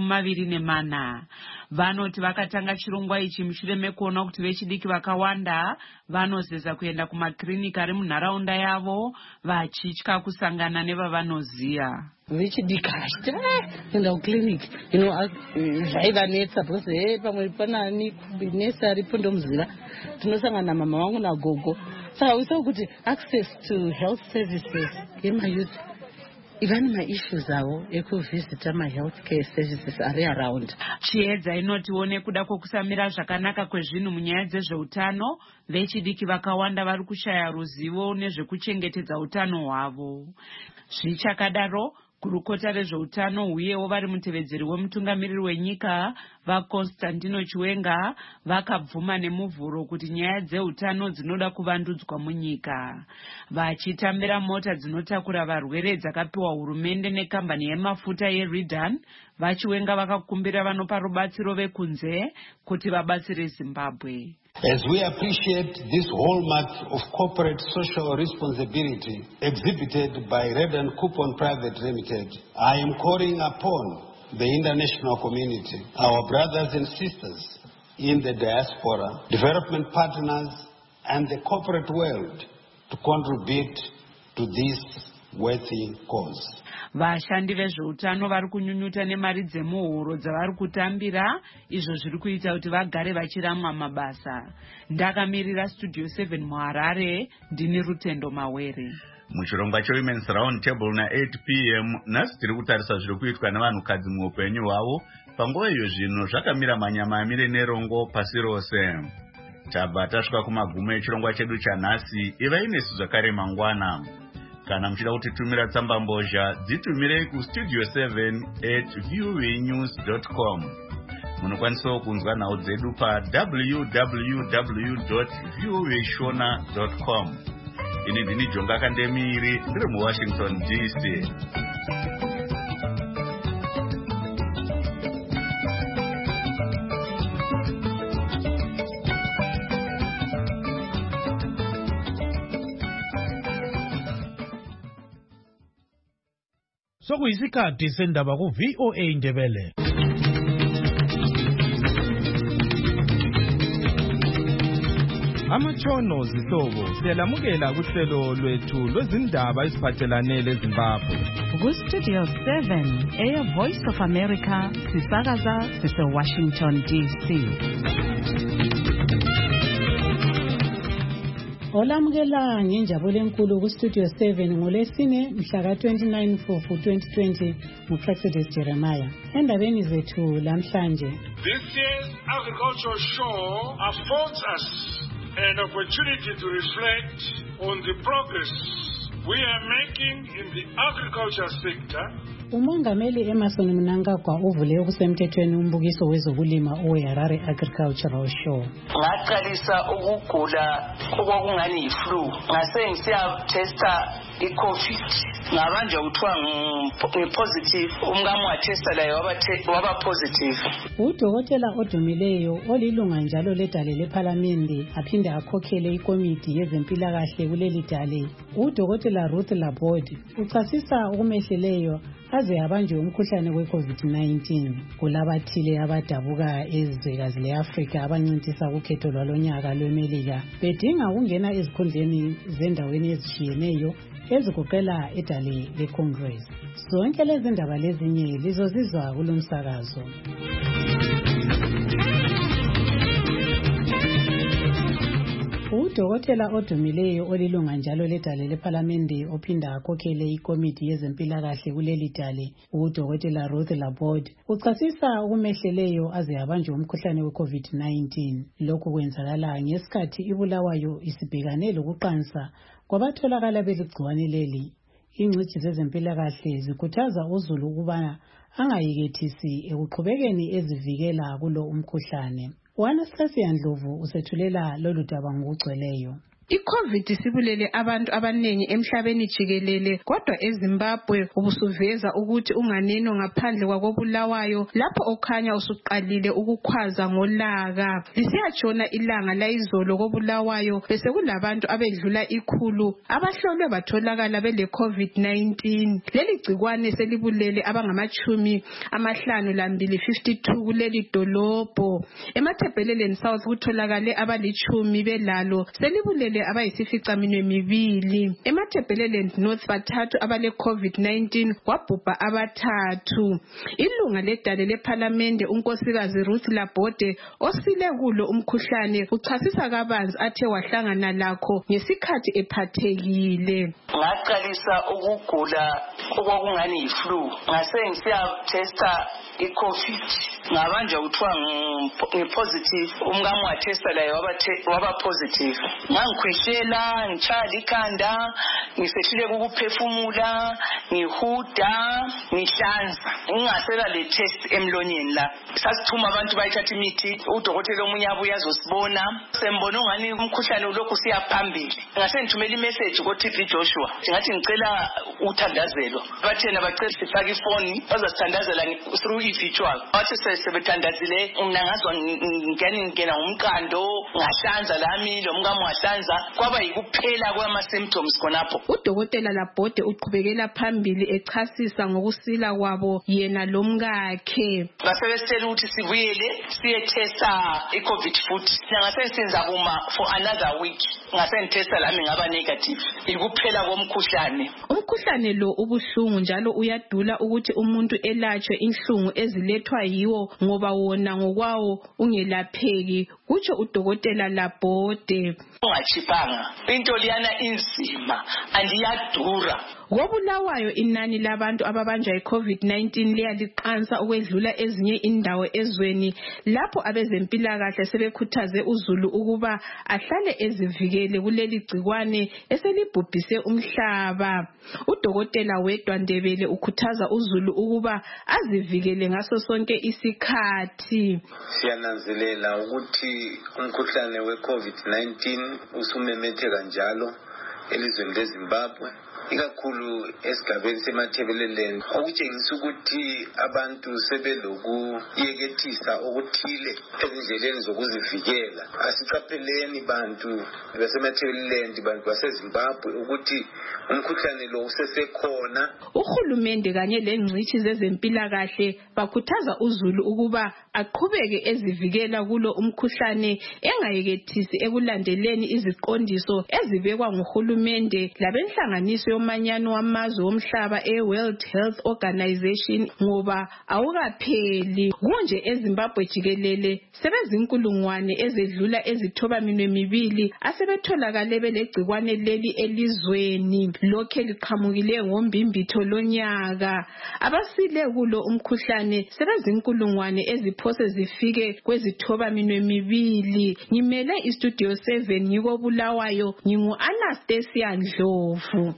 pa24. Vanoti vakatanga chirongwa ichi mushure mekuona kuti vechidiki vakawanda vanozeza kuenda kumakirinika ari munharaunda yavo vachitya kusangana nevavanoziya. Vechidiki achiti enda kuclinic zvaivanetsa because pamwe panani nesi aripo ndomuziva tinosangana mama vangu nagogo. Saka usawo kuti access to health services yemayouth even ma-issues avo ekuvisita ma-healthcare services ari around. Chiedza inotiwo nekuda kwokusamira zvakanaka kwezvinhu munyaya dzezveutano, vechidiki vakawanda vari kushaya ruzivo nezvekuchengetedza utano hwavo. Zvichakadaro, gurukota rezveutano uyewo vari mutevedzeri wemutungamiriri wenyika vaConstantino Chiwenga vakabvuma nemuvhuro kuti nyaya dzeutano dzinoda kuvandudzwa munyika. Vachitambira mota dzinotakura varwere dzakapiwa hurumende nekambani yemafuta yeRidan, vaChiwenga vakakumbira vanopa rubatsiro vekunze kuti vabatsire Zimbabwe. As we appreciate this hallmark of corporate social responsibility exhibited by Redan Coupon Private Limited, I am calling upon the international community, our brothers and sisters in the diaspora, development partners, and the corporate world to contribute to this worthy cause. Vashandi vezveutano vari kunyunyuta nemari dzemuhuro dzavari kutambira, izvo zviri kuita kuti vagare vachiramwa mabasa. Ndakamirira Studio 7 muHarare, ndini Rutendo Mawere. Muchirongwa cheWomen's Round Table na 8 p.m. nhasi tiri kutarisa zviri kuitwa nevanhukadzi muupenyu hwavo panguva iyo zvinhu zvakamira manyama amire nerongo pasi rose. Tabva tasvika kumagumo echirongwa chedu chanhasi. Ivai nesu zvakare mangwana. Kana muchida kutitumira tsamba mbozha, dzitumirei kustudio7@voanews.com. Munokwanisawo kunzwa nhau dzedu pa www.voashona.com. Ini ndini Jonga Kandemiri, ndiri muWashington DC. sokuyisikhathi sendaba ku-VOA Indebele. Amatshono zihlobo siyalamukela kuhlelo lwethu lwezindaba eziphathelane leZimbabwe. Ku-Studio 7 Air Voice of America sisakaza sise-Washington DC. Olamukela ngenjabulo enkulu ku-Studio 7 ngolesine mhla ka-29 Mfumfu 2020 nguPrexident Jeremiah. Endabeni zethu lamhlanje. This year's agricultural show affords us an opportunity to reflect on the progress we are making in the agriculture sector. Umongameli Emerson Mnangagwa uvule okusemthethweni umbukiso wezokulima oweHarare Agricultural Show. Ngaqalisa ukugula okungani iflu ngase ngisiya testa iCovid ngabanje uthiwa ngipositive umkami watesta laye waba positive. Udokotela odumileyo olilunga njalo ledale lePhalamende aphinde akhokhele ikomiti yezempilakahle kuleli dale. Udokotela Ruth Laborde uchasisa ukumehleleyo aze abanjwe umkhuhlane we-COVID-19 kulabathile abadabuka ezwekazi le-Afrika abancintisa ukhetho lwalonyaka lweMelika bedinga ukungena ezikhundleni zendaweni ezishiyeneyo ezigoqela edale le-Congress. Zonke lezi ndaba lezinye lizozizwa kulomsakazo. Udokotela odumileyo olilunga njalo ledale lePhalamende ophinda akhokhele ikomiti yezempilakahle kuleli dale, udokotela Ruth Laborde uchasisa ukumehleleyo aze abanjwe umkhuhlane we-COVID-19. Lokhu kwenzakala ngesikhathi iBulawayo isibhekane lokuqansa kwabatholakala beligciwane leli. Ingcitshi zezempilakahle zikhuthaza uzulu ukubana angayekethisi ekuqhubekeni ezivikela kulo umkhuhlane. Anastasia Ndlovu usethulela lolu daba ngokugcweleyo. iCovid sibulele abantu abanengi emhlabeni jikelele, kodwa eZimbabwe ubusuveza ukuthi unganeno ngaphandle kwakoBulawayo lapho okhanya usuqalile ukukhwaza ngolaka. Lisiyatshona ilanga layizolo koBulawayo bese kulabantu abedlula 100 abahlolwe batholakala bele COVID-19. Leli gcikwane selibulele abangama52 kuleli dolobho. EMathebheleleni South kutholakale abali10 belalo, selibulele abayisificaminwembili. EMathebheleleni North bathathu abale COVID-19 kwabhubha abathathu. Ilunga ledale lePhalamende unkosikazi Ruth Laborde osile kulo umkhuhlane uchasisa kabanzi athe wahlangana lakho ngesikhathi ephathekile. Ngaqalisa ukugula okungani iflu ngase ngisiya testa iCovid ngabanje uthiwa ngipositive umkami watesta laye waba positive. Ngikhwehlela, ngitshaya ikhanda, ngisehlule ukuphefumula, ngihuda, ngihlanza. Ngingasela le test emlonyeni la. Sasithuma abantu bayithatha imithi, udokotela omunye abuya azosibona. Sembona ungani umkhuhlane lokhu siya phambili. Ngase ngithumela imessage ko TV Joshua. Ngathi ngicela uthandazelo. Bathena bacela sifake ifoni, bazasithandazela through virtual. Bathi sebethandazile ngingazwa ngingena umqando, ngahlanza lami lo mkami wahlanza kwaba yikuphela kwama symptoms khonapho. Udokotela Laborde uqhubekela phambili echasisa ngokusila kwabo yena lomkakhe. Basebesela ukuthi sibuyele siye testa iCovid futhi. Ngase senza kuma for another week. Ngase ngitesta lami ngaba negative. Ikuphela komkhuhlane. Umkhuhlane lo ubuhlungu njalo uyadula ukuthi umuntu elatshwe inhlungu ezilethwa yiwo ngoba wona ngokwawo ungelapheki, kutsho udokotela Laborde. Ungachipanga into liyana inzima andiyadura. KoBulawayo inani labantu ababanjwa iCovid-19 liyaliqansa ukwedlula ezinye indawo ezweni, lapho abezempilakahle sebekhuthaze uzulu ukuba ahlale ezivikele kuleli gcikwane eselibhubhise umhlaba. Udokotela Wedwa Ndebele ukhuthaza uzulu ukuba azivikele ngaso sonke isikhathi. Siyananzelela ukuthi umkhuhlane weCovid-19 usumemetheka njalo elizweni leZimbabwe. ikakhulu esigabeni semathebeleleni okutshengisa ukuthi abantu sebelokuyekethisa okuthile ezindleleni zokuzivikela. Asiqapheleni bantu basemathebeleleni, bantu baseZimbabwe ukuthi umkhuhlane lo usesekhona. Uhulumende kanye lengcitshi zezempilakahle bakhuthaza uZulu ukuba aqhubeke ezivikela kulo umkhuhlane engayekethisi ekulandeleni iziqondiso ezibekwa nguhulumende labenhlanganiso yomanyano wamazwe omhlaba eWorld Health Organization ngoba awukapheli. Kunje eZimbabwe jikelele sebezinkulungwane ezedlula ezithobaminwe mibili asebetholakale belegcikwane leli elizweni lokhe liqhamukile ngombimbitho lonyaka. Abasile kulo umkhuhlane sebezinkulungwane eziphose zifike kwezithobaminwe mibili. Ngimele iStudio 7 ngiko Bulawayo, ngingu Anastasia Ndlovu.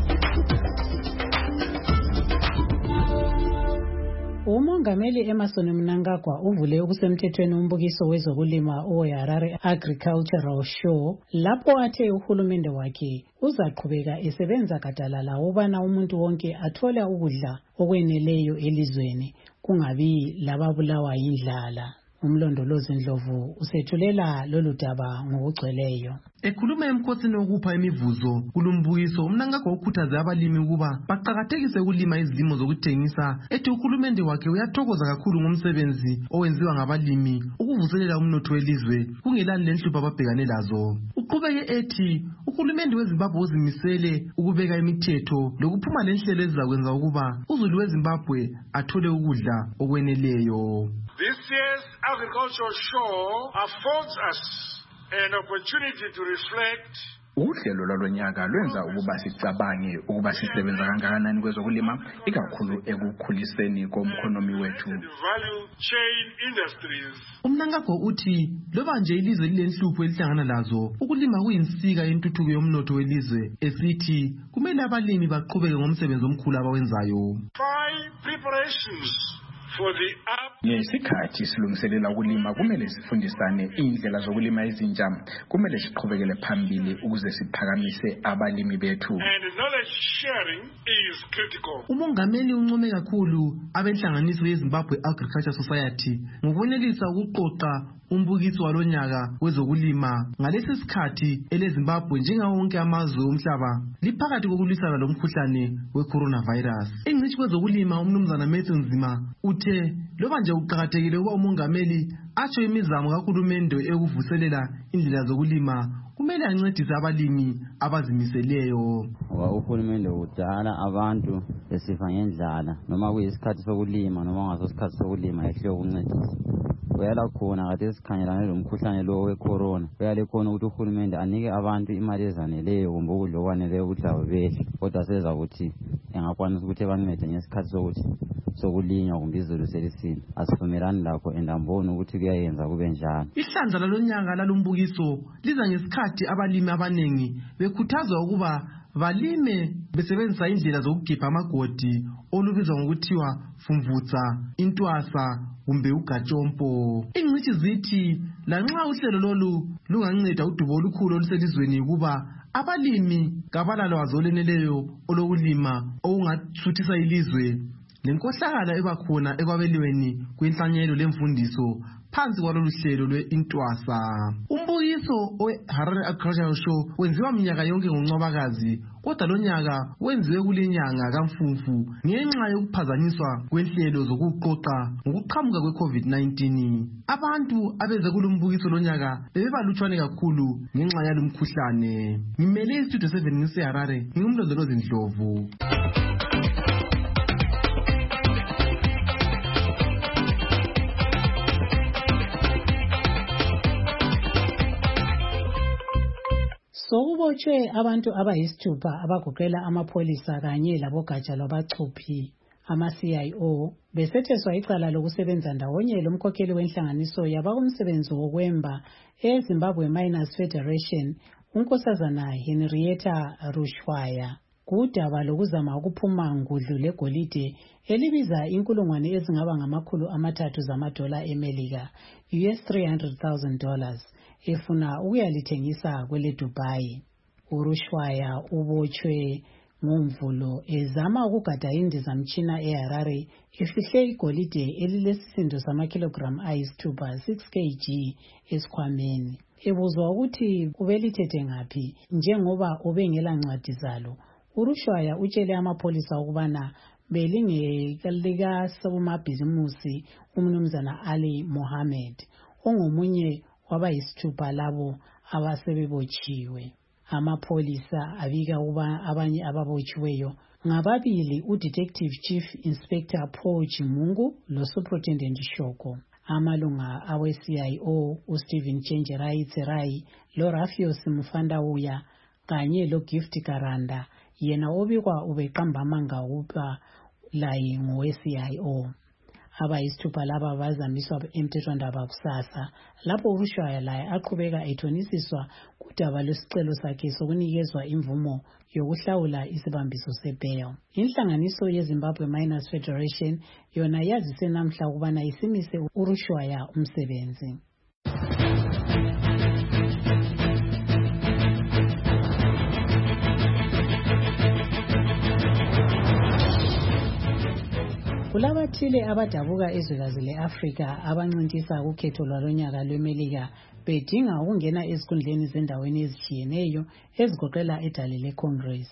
Umongameli Emmerson Mnangagwa uvule okusemthethweni umbukiso wezokulima oHarare Agricultural Show lapho athe uhulumende wakhe uzaqhubeka esebenza gadalala ukubana umuntu wonke athole ukudla okweneleyo elizweni kungabi lababulawa yindlala. Umlondolozi Ndlovu usethulela lolu daba ngokugcweleyo. Ekhuluma emkhosini wokupha imivuzo kulumbukiso, Mnangagwa ukhuthaze abalimi ukuba baqakathekise ukulima izilimo zokuthengisa. Ethi uhulumende wakhe uyathokoza kakhulu ngomsebenzi owenziwa ngabalimi ukuvuselela umnotho welizwe kungelani lenhlupho ababhekane lazo. Uqhubeke ethi uhulumende weZimbabwe uzimisele ukubeka imithetho lokuphuma lenhlelo ezizakwenza ukuba uZulu weZimbabwe athole ukudla okweneleyo. This year's agricultural show affords us an opportunity to reflect. Uhlelo lwalonyaka lwenza ukuba sicabange ukuba sisebenza kangakanani kwezokulima ikakhulu ekukhuliseni komkhonomi wethu. Value chain industries. Umnangagwa uthi loba nje ilizwe lilenhlupho elihlangana lazo, ukulima kuyinsika yentuthuko yomnotho welizwe. Esithi kumele abalimi baqhubeke ngomsebenzi omkhulu abawenzayo. Preparations for the ngesikhathi silungiselela ukulima kumele sifundisane indlela zokulima ezintsha. Kumele siqhubekele phambili ukuze siphakamise abalimi bethu. And knowledge sharing is critical. Umongameli uncome kakhulu abenhlanganiso yeZimbabwe Agriculture Society ngokwenelisa ukuqoqa umbukiso walonyaka wezokulima ngalesi sikhathi eleZimbabwe njengawo wonke amazwe omhlaba liphakathi kokulwisana lomkhuhlane weCoronavirus. Ingcitshi kwezokulima umnumzana Matthew Nzima uthe loba nje uqhakathekile ukuba umongameli atsho imizamo kahulumende ekuvuselela indlela zokulima kumele ancedise abalimi abazimiseleyo. Uhulumende udala abantu besifa ngendlala noma kuyisikhathi sokulima noma ngaso isikhathi sokulima ehle ukuncedisa. Uyala khona kade esikhangelane lomkhuhlane lo wecorona. Uyale khona ukuthi uhulumende anike abantu imali ezaneleyo kumbe ukudla okwaneleyo ukuthi labo bedle. Kodwa seza ukuthi engakwanisa ukuthi bancede ngesikhathi sokuthi sokulinywa kumbe izulu selisini. Asivumelani lakho endambona ukuthi kuyayenza kube njalo. Ihlandla lalonyaka lalumbukiso liza ngesikhathi abalimi abanengi bekhuthazwa ukuba balime besebenzisa indlela zokugipha amagodi olubizwa ngokuthiwa Fumvutsa, Intwasa kumbe uGatshompo. Ingcitshi zithi lanxa uhlelo lolu lunganceda udubo olukhulu oluselizweni ukuba abalimi kabalalwazi olweneleyo olokulima okungathuthisa ilizwe. Lenkohlakala ebakhona ekwabelweni kwenhlanyelo lemfundiso phansi kwalolu hlelo lwe-Intwasa. Umbukiso weHarare Agricultural Show wenziwa minyaka yonke ngoNcwabakazi, kodwa lonyaka wenziwe kulenyanga kaMfumfu ngenxa yokuphazanyiswa kwenhlelo zokuqoqa ngokuqhamuka kwe-COVID-19. Abantu abeze kulumbukiso lonyaka bebebalutshwane kakhulu ngenxa yalumkhuhlane. Ngimele iStudio 7 ngiseHarare, ngingumlondolozi Ndlovu. Sokubotshwe abantu abayisithupha abagoqela amapholisa kanye labogatsha lwabachuphi ama-CIO besetheswa icala lokusebenza ndawonye lomkhokheli wenhlanganiso yabakumsebenzi wokwemba eZimbabwe Miners Federation unkosazana Henrietta Rushwaya kudaba lokuzama ukuphuma ngudlu legolide elibiza inkulungwane ezingaba $300,000 zamadola eMelika $300,000 efuna ukuyalithengisa kwele Dubai. Urushwaya ubotshwe ngoMvulo ezama ukugada indizamtshina eHarare efihle igolide elilesisindo samakilogramu ayisithupha 6 kg esikhwameni. Ebuzwa ukuthi ubelithethe ngaphi njengoba ubengela ncwadi zalo, uRushwaya utshele amapholisa ukubana belingelika somabhizimusi umnumzana Ali Mohammed ongomunye wabayisithupha labo abasebebotshiwe. Amapholisa abika ukuba abanye ababotshiweyo ngababili uDetective Chief Inspector Paul Chimungu loSuperintendent Shoko. Amalunga awe-CIO uStephen Chenjerai Tserai loRafios Mufandauya kanye loGift Karanda yena obikwa ubeqamba amanga ukuba laye ngowe-CIO. Abayisithupha laba bazamiswa emthethwandaba kusasa lapho uRushwaya laye aqhubeka ethonisiswa kudaba lwesicelo sakhe sokunikezwa imvumo yokuhlawula isibambiso sebail. Inhlanganiso yeZimbabwe Miners Federation yona yazise namhla ukubana isimise uRushwaya umsebenzi. Kulabathile abadabuka ezwekazi le-Afrika abancintisa ukhetho lwalonyaka lweMelika bedinga ukungena ezikhundleni zendaweni ezitshiyeneyo ezigoqela edale leCongress.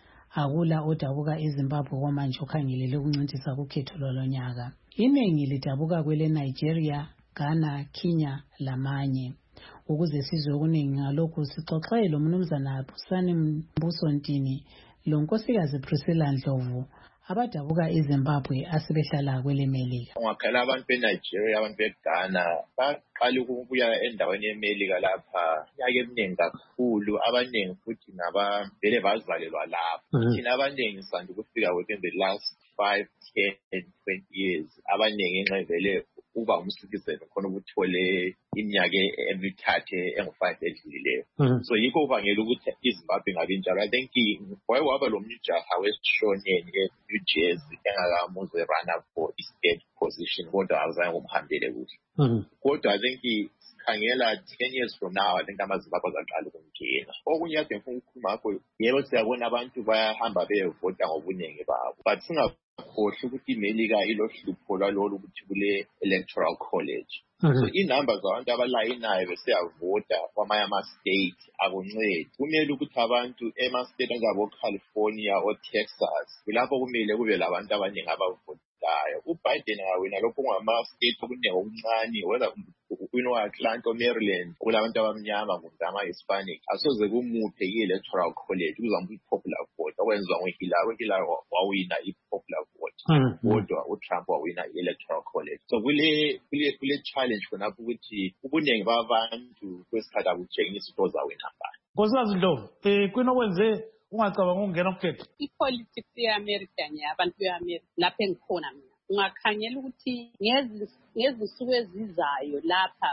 Akula odabuka eZimbabwe kwamanje okhangelele ukuncintisa ukhetho lwalonyaka. Iningi lidabuka kwele Nigeria, Ghana, Kenya lamanye. Ukuze sizwe okuningi ngalokhu sixoxe lomnumzana Busani Mbusontini lonkosikazi Priscilla Ndlovu abadabuka eZimbabwe asebehlala kwele Melika. Ungakhala abantu beNigeria, abantu beGhana baqala ukubuya endaweni yeMelika lapha nyaka eminingi kakhulu, abaningi futhi vele bazivalelwa lapha. Thina abaningi sanda ukufika within the last 5, 10, 20 years. Abaningi ngenxa vele uba umcitizen khona ukuthole iminyaka emithathu engu5 edlulileyo. So yikho ubangela ukuthi iZimbabwe ngabe njalo. I think waba lo mjaha wesishoneni eNew Jersey engakamuze run up for state position kodwa awuzange kumhambele kuhle. Kodwa I think khangela 10 years from now, I think amaZimbabwe azaqala ukungena. Okunye kade ngifuna ukukhuluma ngakho, yebo siyabona abantu bayahamba beyevota ngobuningi babo, but singakhohlwa ukuthi iMelika ilohlupho lwalolu ukuthi kule electoral college. So inamba zabantu abalayinayo besiyavota kwamanye ama-state akuncedi. Kumele ukuthi abantu ema-state angabo California o Texas kulapho kumele kube labantu abaningi abavotayo. uBiden ngawina lokho ngama-state okuningi okuncane, whether Atlanta, Maryland, kulabantu abamnyama kumbe ama-Hispanic, asoze kumuphe i-electoral college kuzambe i-popular vote okwenziwa ngoHillary wawina i-popular vote kodwa uTrump wawina i-electoral college. So kule challenge khonapho ukuthi ubuningi babantu kwesikhathi akutshengisa ukuthi ozawina ngani. Nkosikazi Ndlovu, kwinokwenze ungacabanga ukungena ukhetho? I-politics ye-America ngeyabantu be-America lapho engikhona mina. Ungakhangela ukuthi ngezinsuku ezizayo lapha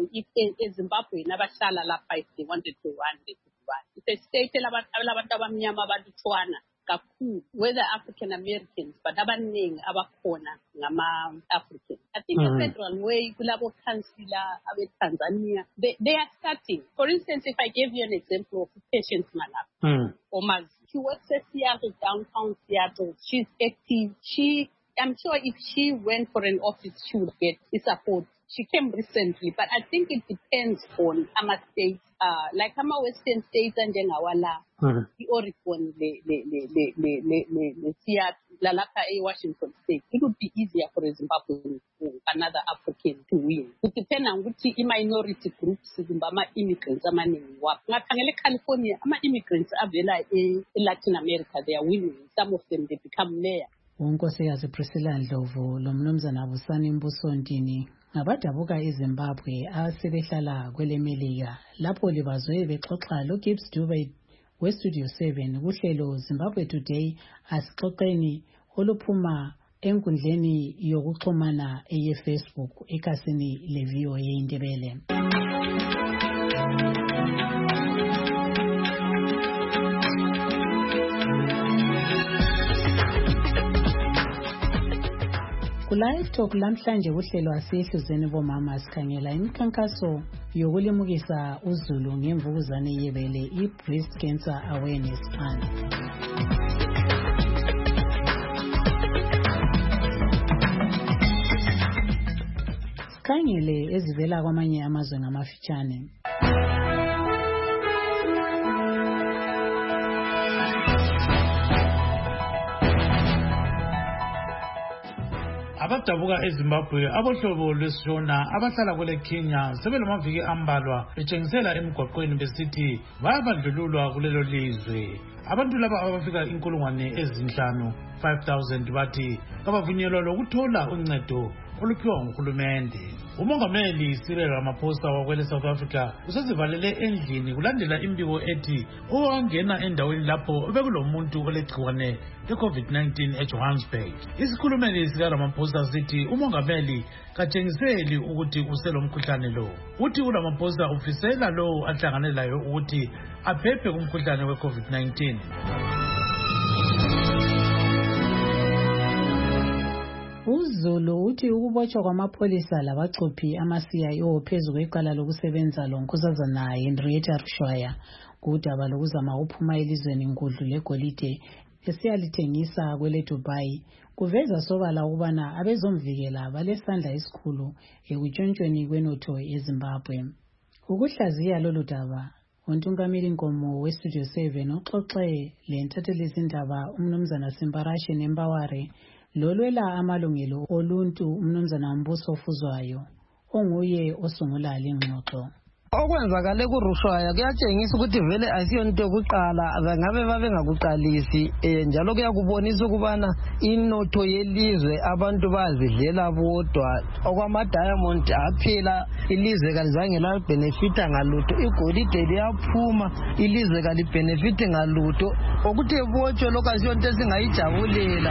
eZimbabwe nabahlala lapha if they wanted to run, they could run. It's a state labantu abamnyama abalutshwana kakhulu, whether African Americans, but abaningi abakhona ngama-African. I think the federal way kulabo councillor abe-Tanzania, they are starting. For instance, if I gave you an example of Patience Malapa, Omazi, she works at Seattle, downtown Seattle. She's active. I'm sure if she went for an office, she would get the support. She came recently, but I think it depends on our states, like our Western states and then our the Oregon, the Seattle, Lalapa, Washington State. It would be easier for a Zimbabwean or another African to win. It depends on which minority groups, Zimbabwe immigrants, California, immigrants are in Latin America. They are winning. Some of them, they become mayor. Unkosikazi Priscilla Ndlovu lomnumzana Busani Mbusontini ngabadabuka eZimbabwe asebehlala kwele Melika lapho libazwe bexoxa loGibbs Dube weStudio 7 kuhlelo Zimbabwe Today asixoxeni oluphuma enkundleni yokuxhumana eyeFacebook ekhasini leVOA Indebele. Live Talk lamhlanje uhlelo asihluzene bomama sikhangela imikhankaso yokulimukisa uZulu ngemvukuzane yebele i-Breast Cancer Awareness Month. Asikhangele ezivela kwamanye amazwe ngamafitshane. Abadabuka eZimbabwe abohlobo lwesishona abahlala kwele Kenya sebelamaviki ambalwa betshengisela emgwaqweni besithi bayabandlululwa kulelo lizwe. Abantu laba abafika 5,000 bathi kabavunyelwa lokuthola uncedo oluphiwa nguhulumende. Umongameli Cyril Ramaphosa wakwele South Africa usezivalele endlini kulandela imbiko ethi owangena endaweni lapho bekulomuntu olegciwane le-COVID-19 eJohannesburg. Isikhulumeli sika Ramaphosa sithi umongameli katshengiseli ukuthi uselomkhuhlane lo. Uthi uRamaphosa ufisela lo ahlangane layo ukuthi aphephe kumkhuhlane we-COVID-19. uZulu uthi ukubotshwa kwamapholisa labachuphi ama-CIO phezu kweqala lokusebenza lonkosazana Henrietta Rushwaya kudaba lokuzama ukuphuma elizweni ngudlu legolide esiyalithengisa kwele Dubai kuveza sobala ukubana abezomvikela balesandla esikhulu ekutshontshweni kwenotho yeZimbabwe. Ukuhlaziya lolu daba uNtungamiri Nkomo weStudio 7 uxoxe lentathelizindaba umnumzana Simparashe Nembaware lolwela amalungelo oluntu umnumzana Mbuso Fuzwayo onguye osungula lengxoxo. Okwenzakale kuRushwaya kuyatshengisa ukuthi vele asiyonto yokuqala bangabe babengakuqalisi njalo kuyakubonisa ukubana inotho yelizwe abantu bazidlela bodwa okwama-diamond aphela ilizwe kalizange labenefita ngalutho igolide liyaphuma ilizwe kalibhenefiti ngalutho okuthi ebotshwe lokho asiyonto esingayijabulela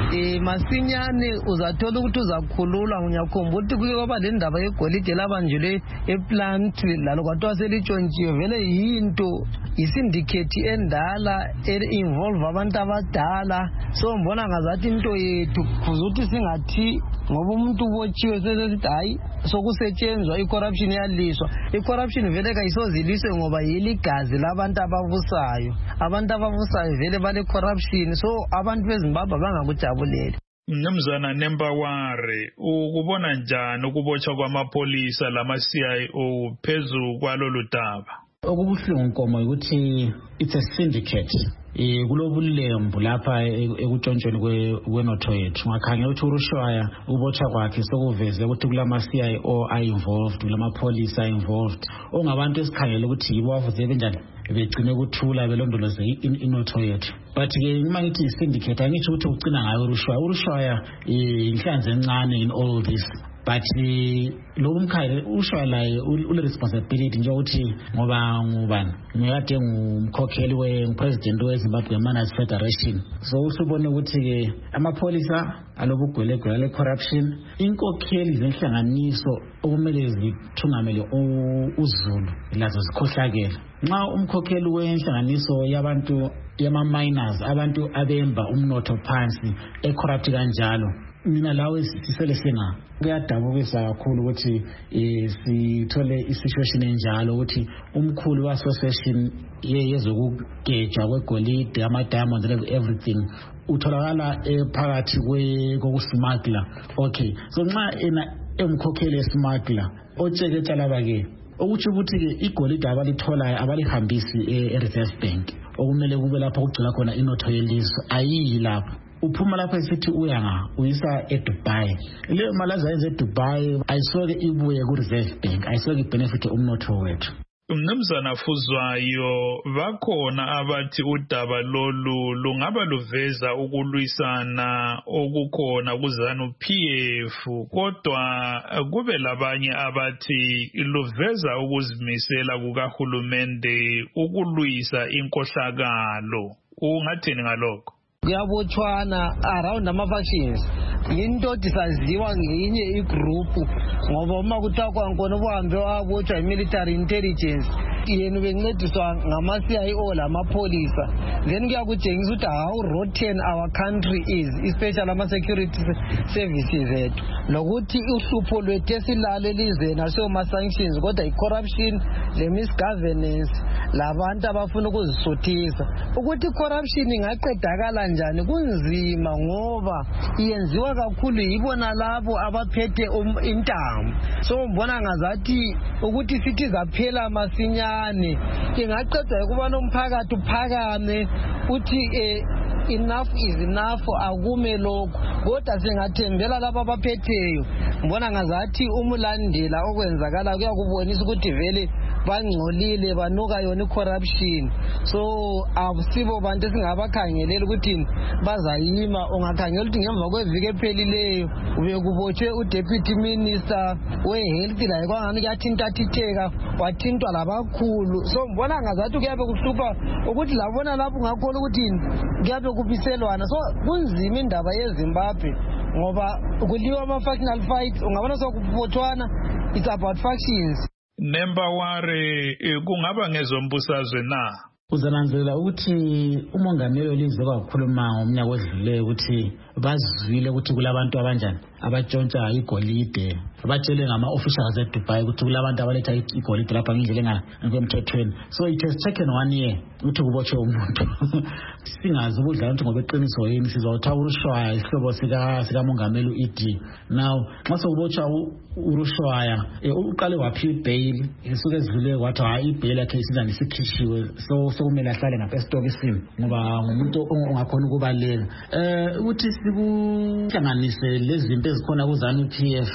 masinyane uzathola ukuthi uzakhululwa ngiyakhumbula ukuthi kuke kwaba le ndaba yegolide labanjelwe eplant lalo kwathiwa selitshontshiwe vele yinto isindicate endala involve abantu abadala so mbona ngazathi into yethu kuze ukuthi singathi ngoba umuntu ubotshiwe sesithi hayi sokusetshenzwa i-corruption yaliswa i-corruption vele kayisoziliswe ngoba yiligazi labantu abavusayo abantu abavusayo vele bale corruption so abantu beZimbabwe bangakujabuleli. Mnumzana Nembaware ukubona njani ukubotshwa kwamapholisa lama-CIO phezu kwalolu daba? Okubuhlungu Nkomo ukuthi it's a syndicate. Kulobulembu lapha ekutshontsweni kwenotho yethu. Ngakhangela ukuthi uRushwaya ubotshwa kwakhe sokuveze ukuthi kulama-CIO are-involved, kulamapholisa are-involved. Ongabantu esikhangela ukuthi yibo bavuze benjani begcine ukuthula belondoloze inotho yethu. But ke uma ngithi i-syndicate angitsho ukuthi ucina ngayo uRushwaya inhlanzi encane in all this. But lo umkhaya uShwaya laye ule responsibility njengokuthi ngoba ngubani ngiyade ngumkhokheli wepresident weZimbabwe Manners Federation. So usubone ukuthi ke amapholisa alobugwelegwele le corruption inkokheli zenhlanganiso okumele zithungamele uZulu lazo zikhohlakela. Nxa umkhokheli wenhlanganiso yabantu yama-miners abantu abemba umnotho phansi ecorrupt kanjalo mina lawe sisele sena kuyadabukisa kakhulu ukuthi sithole isituation enjalo ukuthi umkhulu we-association yezokugejwa kwegolide ama-diamonds and everything utholakala phakathi kokusmagla. Okay, so nxa emkhokheli esmagla otsheketsha laba-ke okutsho ukuthi-ke igolide abalitholayo abalihambisi e-Reserve Bank okumele kube lapho kugcina khona inotho yelizwe ayiyi lapho. Uphuma lapha esithi uyisa eDubai. Leyo mali azayenza eDubai ayisoke ibuye ku-Reserve Bank, ayisoke ibenefite umnotho wethu. Mnumzana Fuzwayo bakhona abathi udaba lolu lungaba luveza ukulwisana okukhona kuZANU-PF kodwa kube labanye abathi luveza ukuzimisela kukahulumende ukulwisa inkohlakalo. Ungathini ngalokho? Kuyabotshwana around ama-factions into disaziwa ngeyinye igroup ngoba uma kuthiwa kwankona ubuhambe wabotshwa i-military intelligence yena bencediswa ngama-CIO lamapolisa, then kuyakutshengisa ukuthi how rotten our country is, especially ama-security services ethu, lokuthi uhlupho lwethu esilalo elizweni asiyoma-sanctions kodwa i-corruption le-misgovernance labantu abafuna ukuzisuthisa. Ukuthi i-corruption ingaqedakala njani kunzima ngoba iyenziwa kakhulu yibona labo abaphethe intambo. So mbona ngazathi ukuthi sithi zaphela masinyane ingaqedwa ukubana umphakathi uphakame uthi enough is enough, akume lokho, kodwa singathembela laba abaphetheyo. Mbona ngazathi umulandela okwenzakala kuyakubonisa ukuthi vele bangcolile banuka yona i-corruption. So akusibo bantu esingabakhangelela ukuthi bazayima. Ungakhangela ukuthi ngemva kweviki ephelileyo ubekubotshwe uDeputy Minister we-Health laye kwangani kuyathintathitheka wathintwa labakhulu. So mbona ngazathi kuyabe kuhlupha ukuthi labona lapho ngakhona ukuthi kuyabe kubiselwana. So kunzima indaba yeZimbabwe ngoba kuliwa ama-factional fights, ungabona sokubothwana, it's about factions. Nembaware kungaba ngezombusazwe na? Uzananzelela ukuthi umongameli olizwe kwakhuluma ngomnyaka odluleyo ukuthi bazwile ukuthi kulabantu abanjani abatshontsha igolide, batshele ngama-officials eDubai ukuthi kulabantu abaletha igolide lapha ngendlela engekemthethweni. So it has taken 1 year ukuthi kubotshwe umuntu. Singazi ubudlala ukuthi ngoba eqiniso yini sizawutha uRushwaya isihlobo sikamongameli u-ED. Now nxa sokubotshwa uRushwaya uqale waphiwa ibail, isuke ezivile wathi hayi ibail yakhe isizani sikhishiwe, so sokumele ahlale ngapha esitokisini ngoba ngumuntu ongakhona ukubaleka. Ukuthi sikuhlanganise lezi zinto ezikhona kuZANU-PF,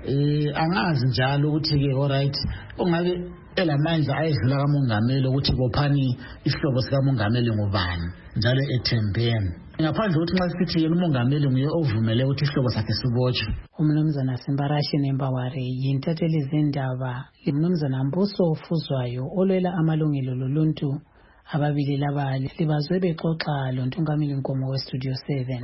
angazi njalo ukuthi-ke alright ongabe elamandla ayedlula kamongameli ukuthi bophani isihlobo sikamongameli ngubani njalo ethembeni, ngaphandle ukuthi nxa sithi yena umongameli nguye ovumele ukuthi isihlobo sakhe sibotshwe. Umnumzana Simbarashi Nembaware yintatheli zendaba limnumzana Mbuso Ofuzwayo olwela amalungelo loluntu. Ababili laba libazwe bexoxa loNtungameli Nkomo weStudio 7.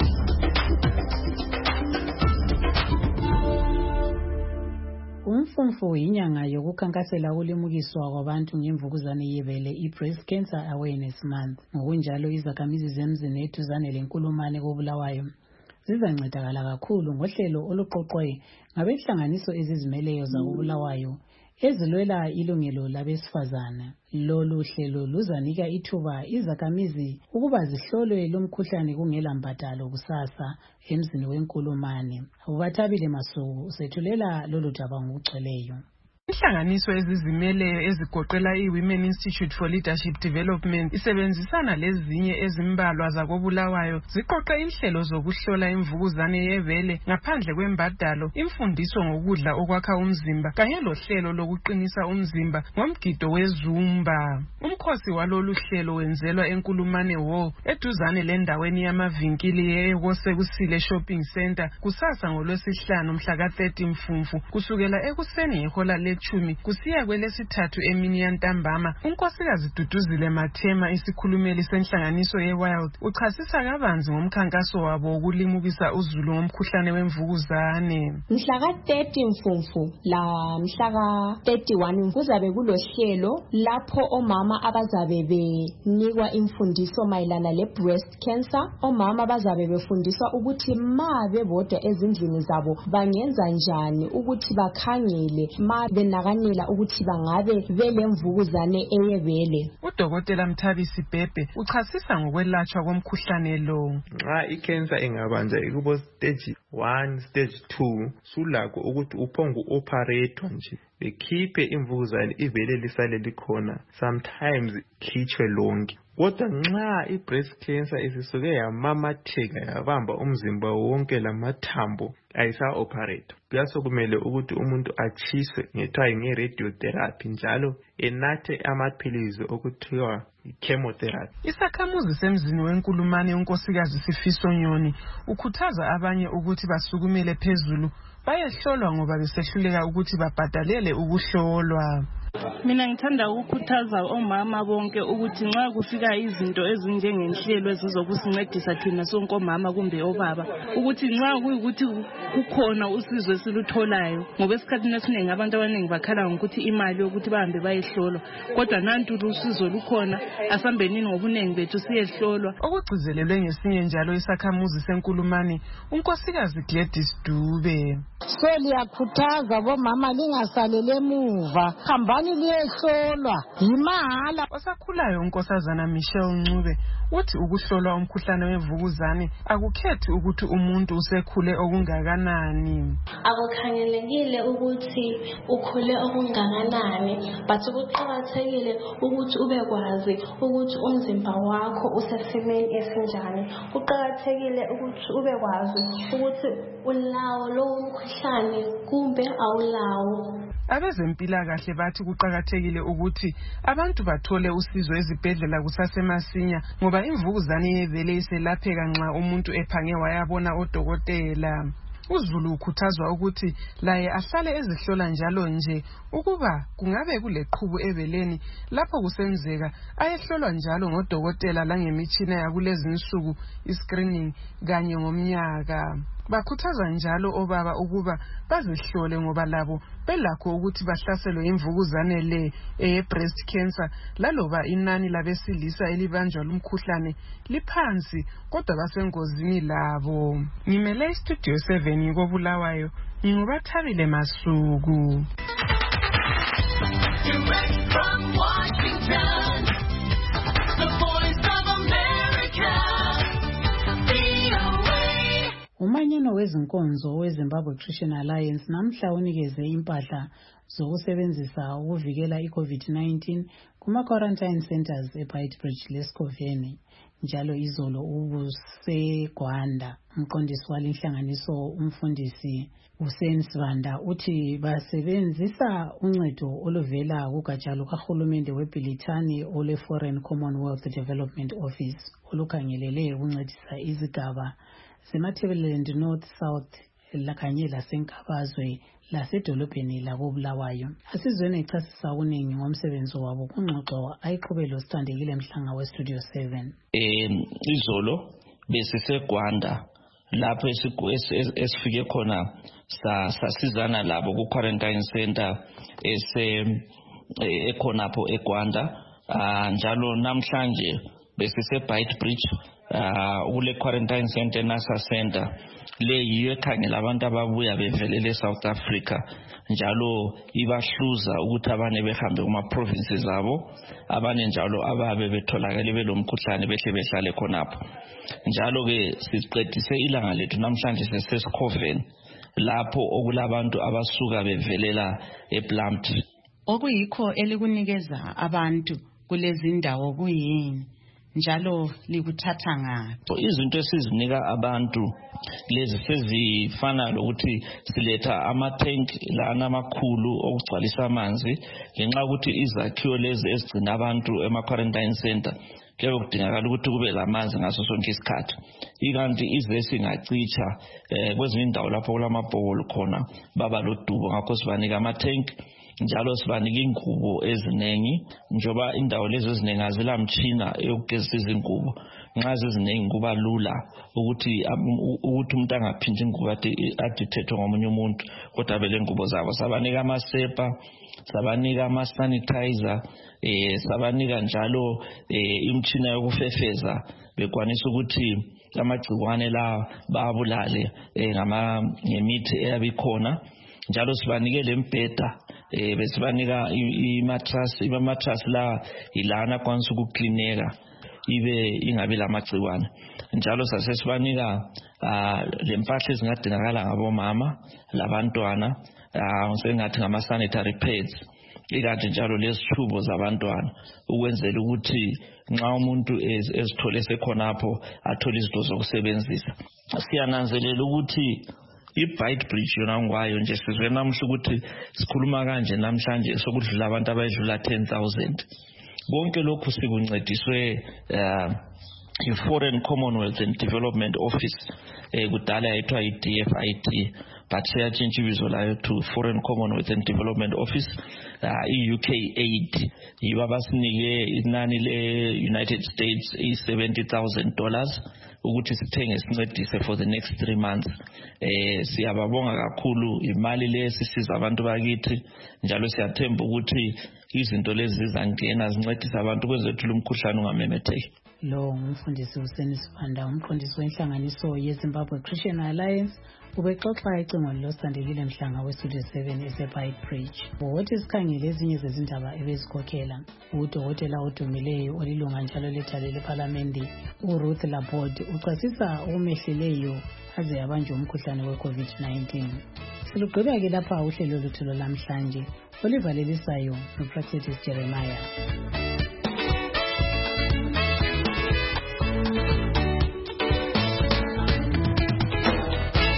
Umfumfu inyanga yokukhankasela ukulimukiswa kwabantu ngemvukuzane yebele i-Breast Cancer Awareness Month. Ngokunjalo izakhamizi zemzini eduzane leNkulumane koBulawayo zizancedakala kakhulu ngohlelo oluqoqwe ngabenhlanganiso ezizimeleyo zakoBulawayo ezilwela ilungelo labesifazana. Lolu hlelo luzanika ithuba izakhamizi ukuba zihlolwe lomkhuhlane kungela mbadalo kusasa emzini weNkulumane. Ubathabile Masuku usethulela lolu daba ngokugcweleyo. Inhlanganiso ezizimeleyo ezigoqela i-Women Institute for Leadership Development isebenzisana lezinye ezimbalwa zakoBulawayo ziqoqe inhlelo zokuhlola imvukuzane yebele ngaphandle kwembadalo, imfundiso ngokudla okwakha umzimba kanye lohlelo lokuqinisa umzimba ngomgido weZumba. Umkhosi walolu hlelo wenzelwa eNkulumane Hall eduzane lendaweni yamavinkili yeKosekusile Shopping Center kusasa ngolwesihlanu mhla ka-30 Mfumfu kusukela ekuseni ngehola lechumi kusiya kwelesithathu emini yantambama. Unkosikazi Duduzile Mathema, isikhulumeli senhlanganiso yeWild, uchasisa kabanzi ngomkhankaso wabo wokulimukisa uzulu ngomkhuhlane wemvukuzane. Mhla ka-30 Mfumfu la mhla ka-31 kuzabe kulohlelo lapho omama abazabe benikwa imfundiso mayelana le-breast cancer. Omama bazabe befundiswa ukuthi ma bebodwa ezindlini zabo bangenza njani ukuthi bakhangele ma benakanela ukuthi bangabe belemvukuzane eyebele. Udokotela Mthabisi Bhebhe uchasisa ngokwelatshwa komkhuhlane lo. Nxa icancer ingabanja ikubo stage 1 stage 2 sulakho ukuthi uphongo operate nje bekhiphe imvukuzane ivele lisale likhona, sometimes khitshwe lonke. Kodwa nxa i-breast cancer isisuke yamamatheka yabamba umzimba wonke lamathambo ayisa-operate, kuyasokumele ukuthi umuntu achiswe ngethiwa nge-radiotherapy njalo enathe amaphilizi okuthiwa chemotherapy. Isakhamuzi semzini weNkulumane unkosikazi Sifiso Nyoni ukhuthaza abanye ukuthi basukumele phezulu bayehlolwa ngoba besehluleka ukuthi babhadalele ukuhlolwa. Mina ngithanda ukukhuthaza omama bonke ukuthi nxa kufika izinto ezinjengenhlelo ezizokusincedisa thina sonke omama kumbe obaba, ukuthi nxa kuyikuthi kukhona usizo esilutholayo, ngoba esikhathini esiningi abantu abaningi bakhala ngokuthi imali yokuthi bahambe bayehlolwa, kodwa nantu usizo lukhona, asambenini ngobuningi bethu siyehlolwa. Okugcizelelwe ngesinye njalo isakhamuzi seNkulumane unkosikazi Gladys Dube. Liyakhuthaza bomama lingasalele emuva, hambani liyehlolwa yimahala. Osakhulayo unkosazana Michelle Ncube uthi ukuhlolwa umkhuhlane wemvukuzane akukhethi ukuthi umuntu usekhule okungakanani. Akukhangelekile ukuthi ukhule okungakanani, but kuqakathekile ukuthi ubekwazi ukuthi umzimba wakho usesimeni esinjani. Kuqakathekile ukuthi ubekwazi ukuthi ulawo lowo mkhuhlane kumbe awulawo. Abezempilakahle bathi kuqakathekile ukuthi abantu bathole usizo ezibhedlela kusasemasinya ngoba imvukuzane yebele iselapheka nxa umuntu ephange wayabona odokotela. uZulu ukhuthazwa ukuthi laye ahlale ezihlola njalo nje ukuba kungabe kuleqhubu ebeleni lapho kusenzeka ayehlolwa njalo ngodokotela langemitshina yakulezi insuku iscreening kanye ngomnyaka. Bakhuthaza njalo obaba ukuba bazihlole ngoba labo belakho ukuthi bahlaselwe imvukuzane le breast cancer laloba inani labesilisa elibanjwa lumkhuhlane liphansi kodwa basengozini labo. Ngimele Studio 7 ngikobulawayo ngingubathabile Masuku. Direct from Washington, the Voice of America, VOA. Umanyano wezinkonzo weZimbabwe Christian Alliance namhla unikeze impahla zokusebenzisa ukuvikela iCovid-19 kuma-quarantine centers eBeitbridge leSkoveni. Njalo izolo ubuseGwanda umqondisi walenhlanganiso umfundisi Hussein Sibanda uthi basebenzisa uncedo oluvela kugatsha lukahulumende weBilitani ole Foreign Commonwealth Development Office olukhangelele ukuncedisa izigaba zeMatabeleland North South lakanye laseNkabazwe lasedolobheni lakobulawayo. Asizweni echasisa okuningi ngomsebenzi wabo kungxoxo ayiqhubelo sithandekile Mhlanga weStudio 7. Izolo besiseGwanda lapho esifike khona sasizana labo ku quarantine center ekhonapho eGwanda. Njalo namhlanje besiseBeitbridge ule quarantine center NASA center le yiyo ekhangela abantu ababuya bevelele South Africa njalo ibahluza ukuthi abane behambe kuma provinces zabo abane njalo ababe betholakala belomkhuhlane behle behlale khonapho. Njalo ke siqedise ilanga lethu namhlanje sesesikhofeni lapho okulabantu abasuka bevelela ePlumtree. Okuyikho elikunikeza abantu kulezi ndawo kuyini njalo likuthatha ngaphi? Izinto esizinika abantu lezi sezifana lokuthi siletha ama-tank lana amakhulu okugcwalisa amanzi ngenxa ukuthi izakhiwo lezi ezigcina abantu ema-quarantine center kuyabe kudingakala ukuthi kube lamanzi ngaso sonke isikhathi. Ikanti izesi ingacitsha kwezinye indawo lapho kulamabhokolo khona baba lodubo, ngakho sibanika ama-tank njalo sibanika ingubo eziningi njoba indawo lezi eziningi azila mtshina eyokugezisa izingubo. Nxa ziziningi kuba lula ukuthi umuntu angaphindi ingubo adithethwe ngomunye umuntu kodwa bele ngubo zabo. Sabanika amasepa, sabanika ama-sanitizer, sabanika njalo imtshina yokufefeza bekwanisa ukuthi amagcikwane la babulale ngemithi eyabikhona. Njalo sibanike lembheda besibanika imattress la ilana kwanisa ukuklineka ibe ingabi lamagciwane. Njalo sasesibanika lempahla ezingadingakala ngabomama labantwana sengathi ngama sanitary pads ikanti njalo lesithubo zabantwana ukwenzela ukuthi nxa umuntu ezithole sekhonapho athole izinto zokusebenzisa. Siyananzelela ukuthi iBeitbridge yona ngwayo nje sizwe namuhla ukuthi sikhuluma kanje namhlanje sokudlula abantu abayedlula 10,000. Konke lokhu sikuncediswe iForeign Commonwealth and Development Office kudala yayithiwa iDFID but seyatshintsha ibizo layo to Foreign Commonwealth and Development Office, UK aid. Yibo abasinike inani le-United States $70,000 ukuthi sithenge sincedise for the next 3 months. Siyababonga kakhulu imali le sisiza abantu bakithi, njalo siyathemba ukuthi izinto lezi zizangena zincedisa abantu kwezethu lumkhuhlane ungamemetheki. Lo ngumfundisi uSeni Sibanda, umqondisi wenhlanganiso yeZimbabwe Christian Alliance, ubexoxa ecingweni losandekile Mhlanga weStudio 7 eseBay Bridge. Wothi sikhangele ezinye zezindaba ebezikhokhela, udokotela odumileyo olilunga njalo lethalele lePhalamende uRuth Laborde uchasisa okumehleleyo aze abanjwe umkhuhlane we-COVID-19. Silugqiba ke lapha uhlelo lwethu lwamhlanje, olivalelisayo noPractice Jeremiah.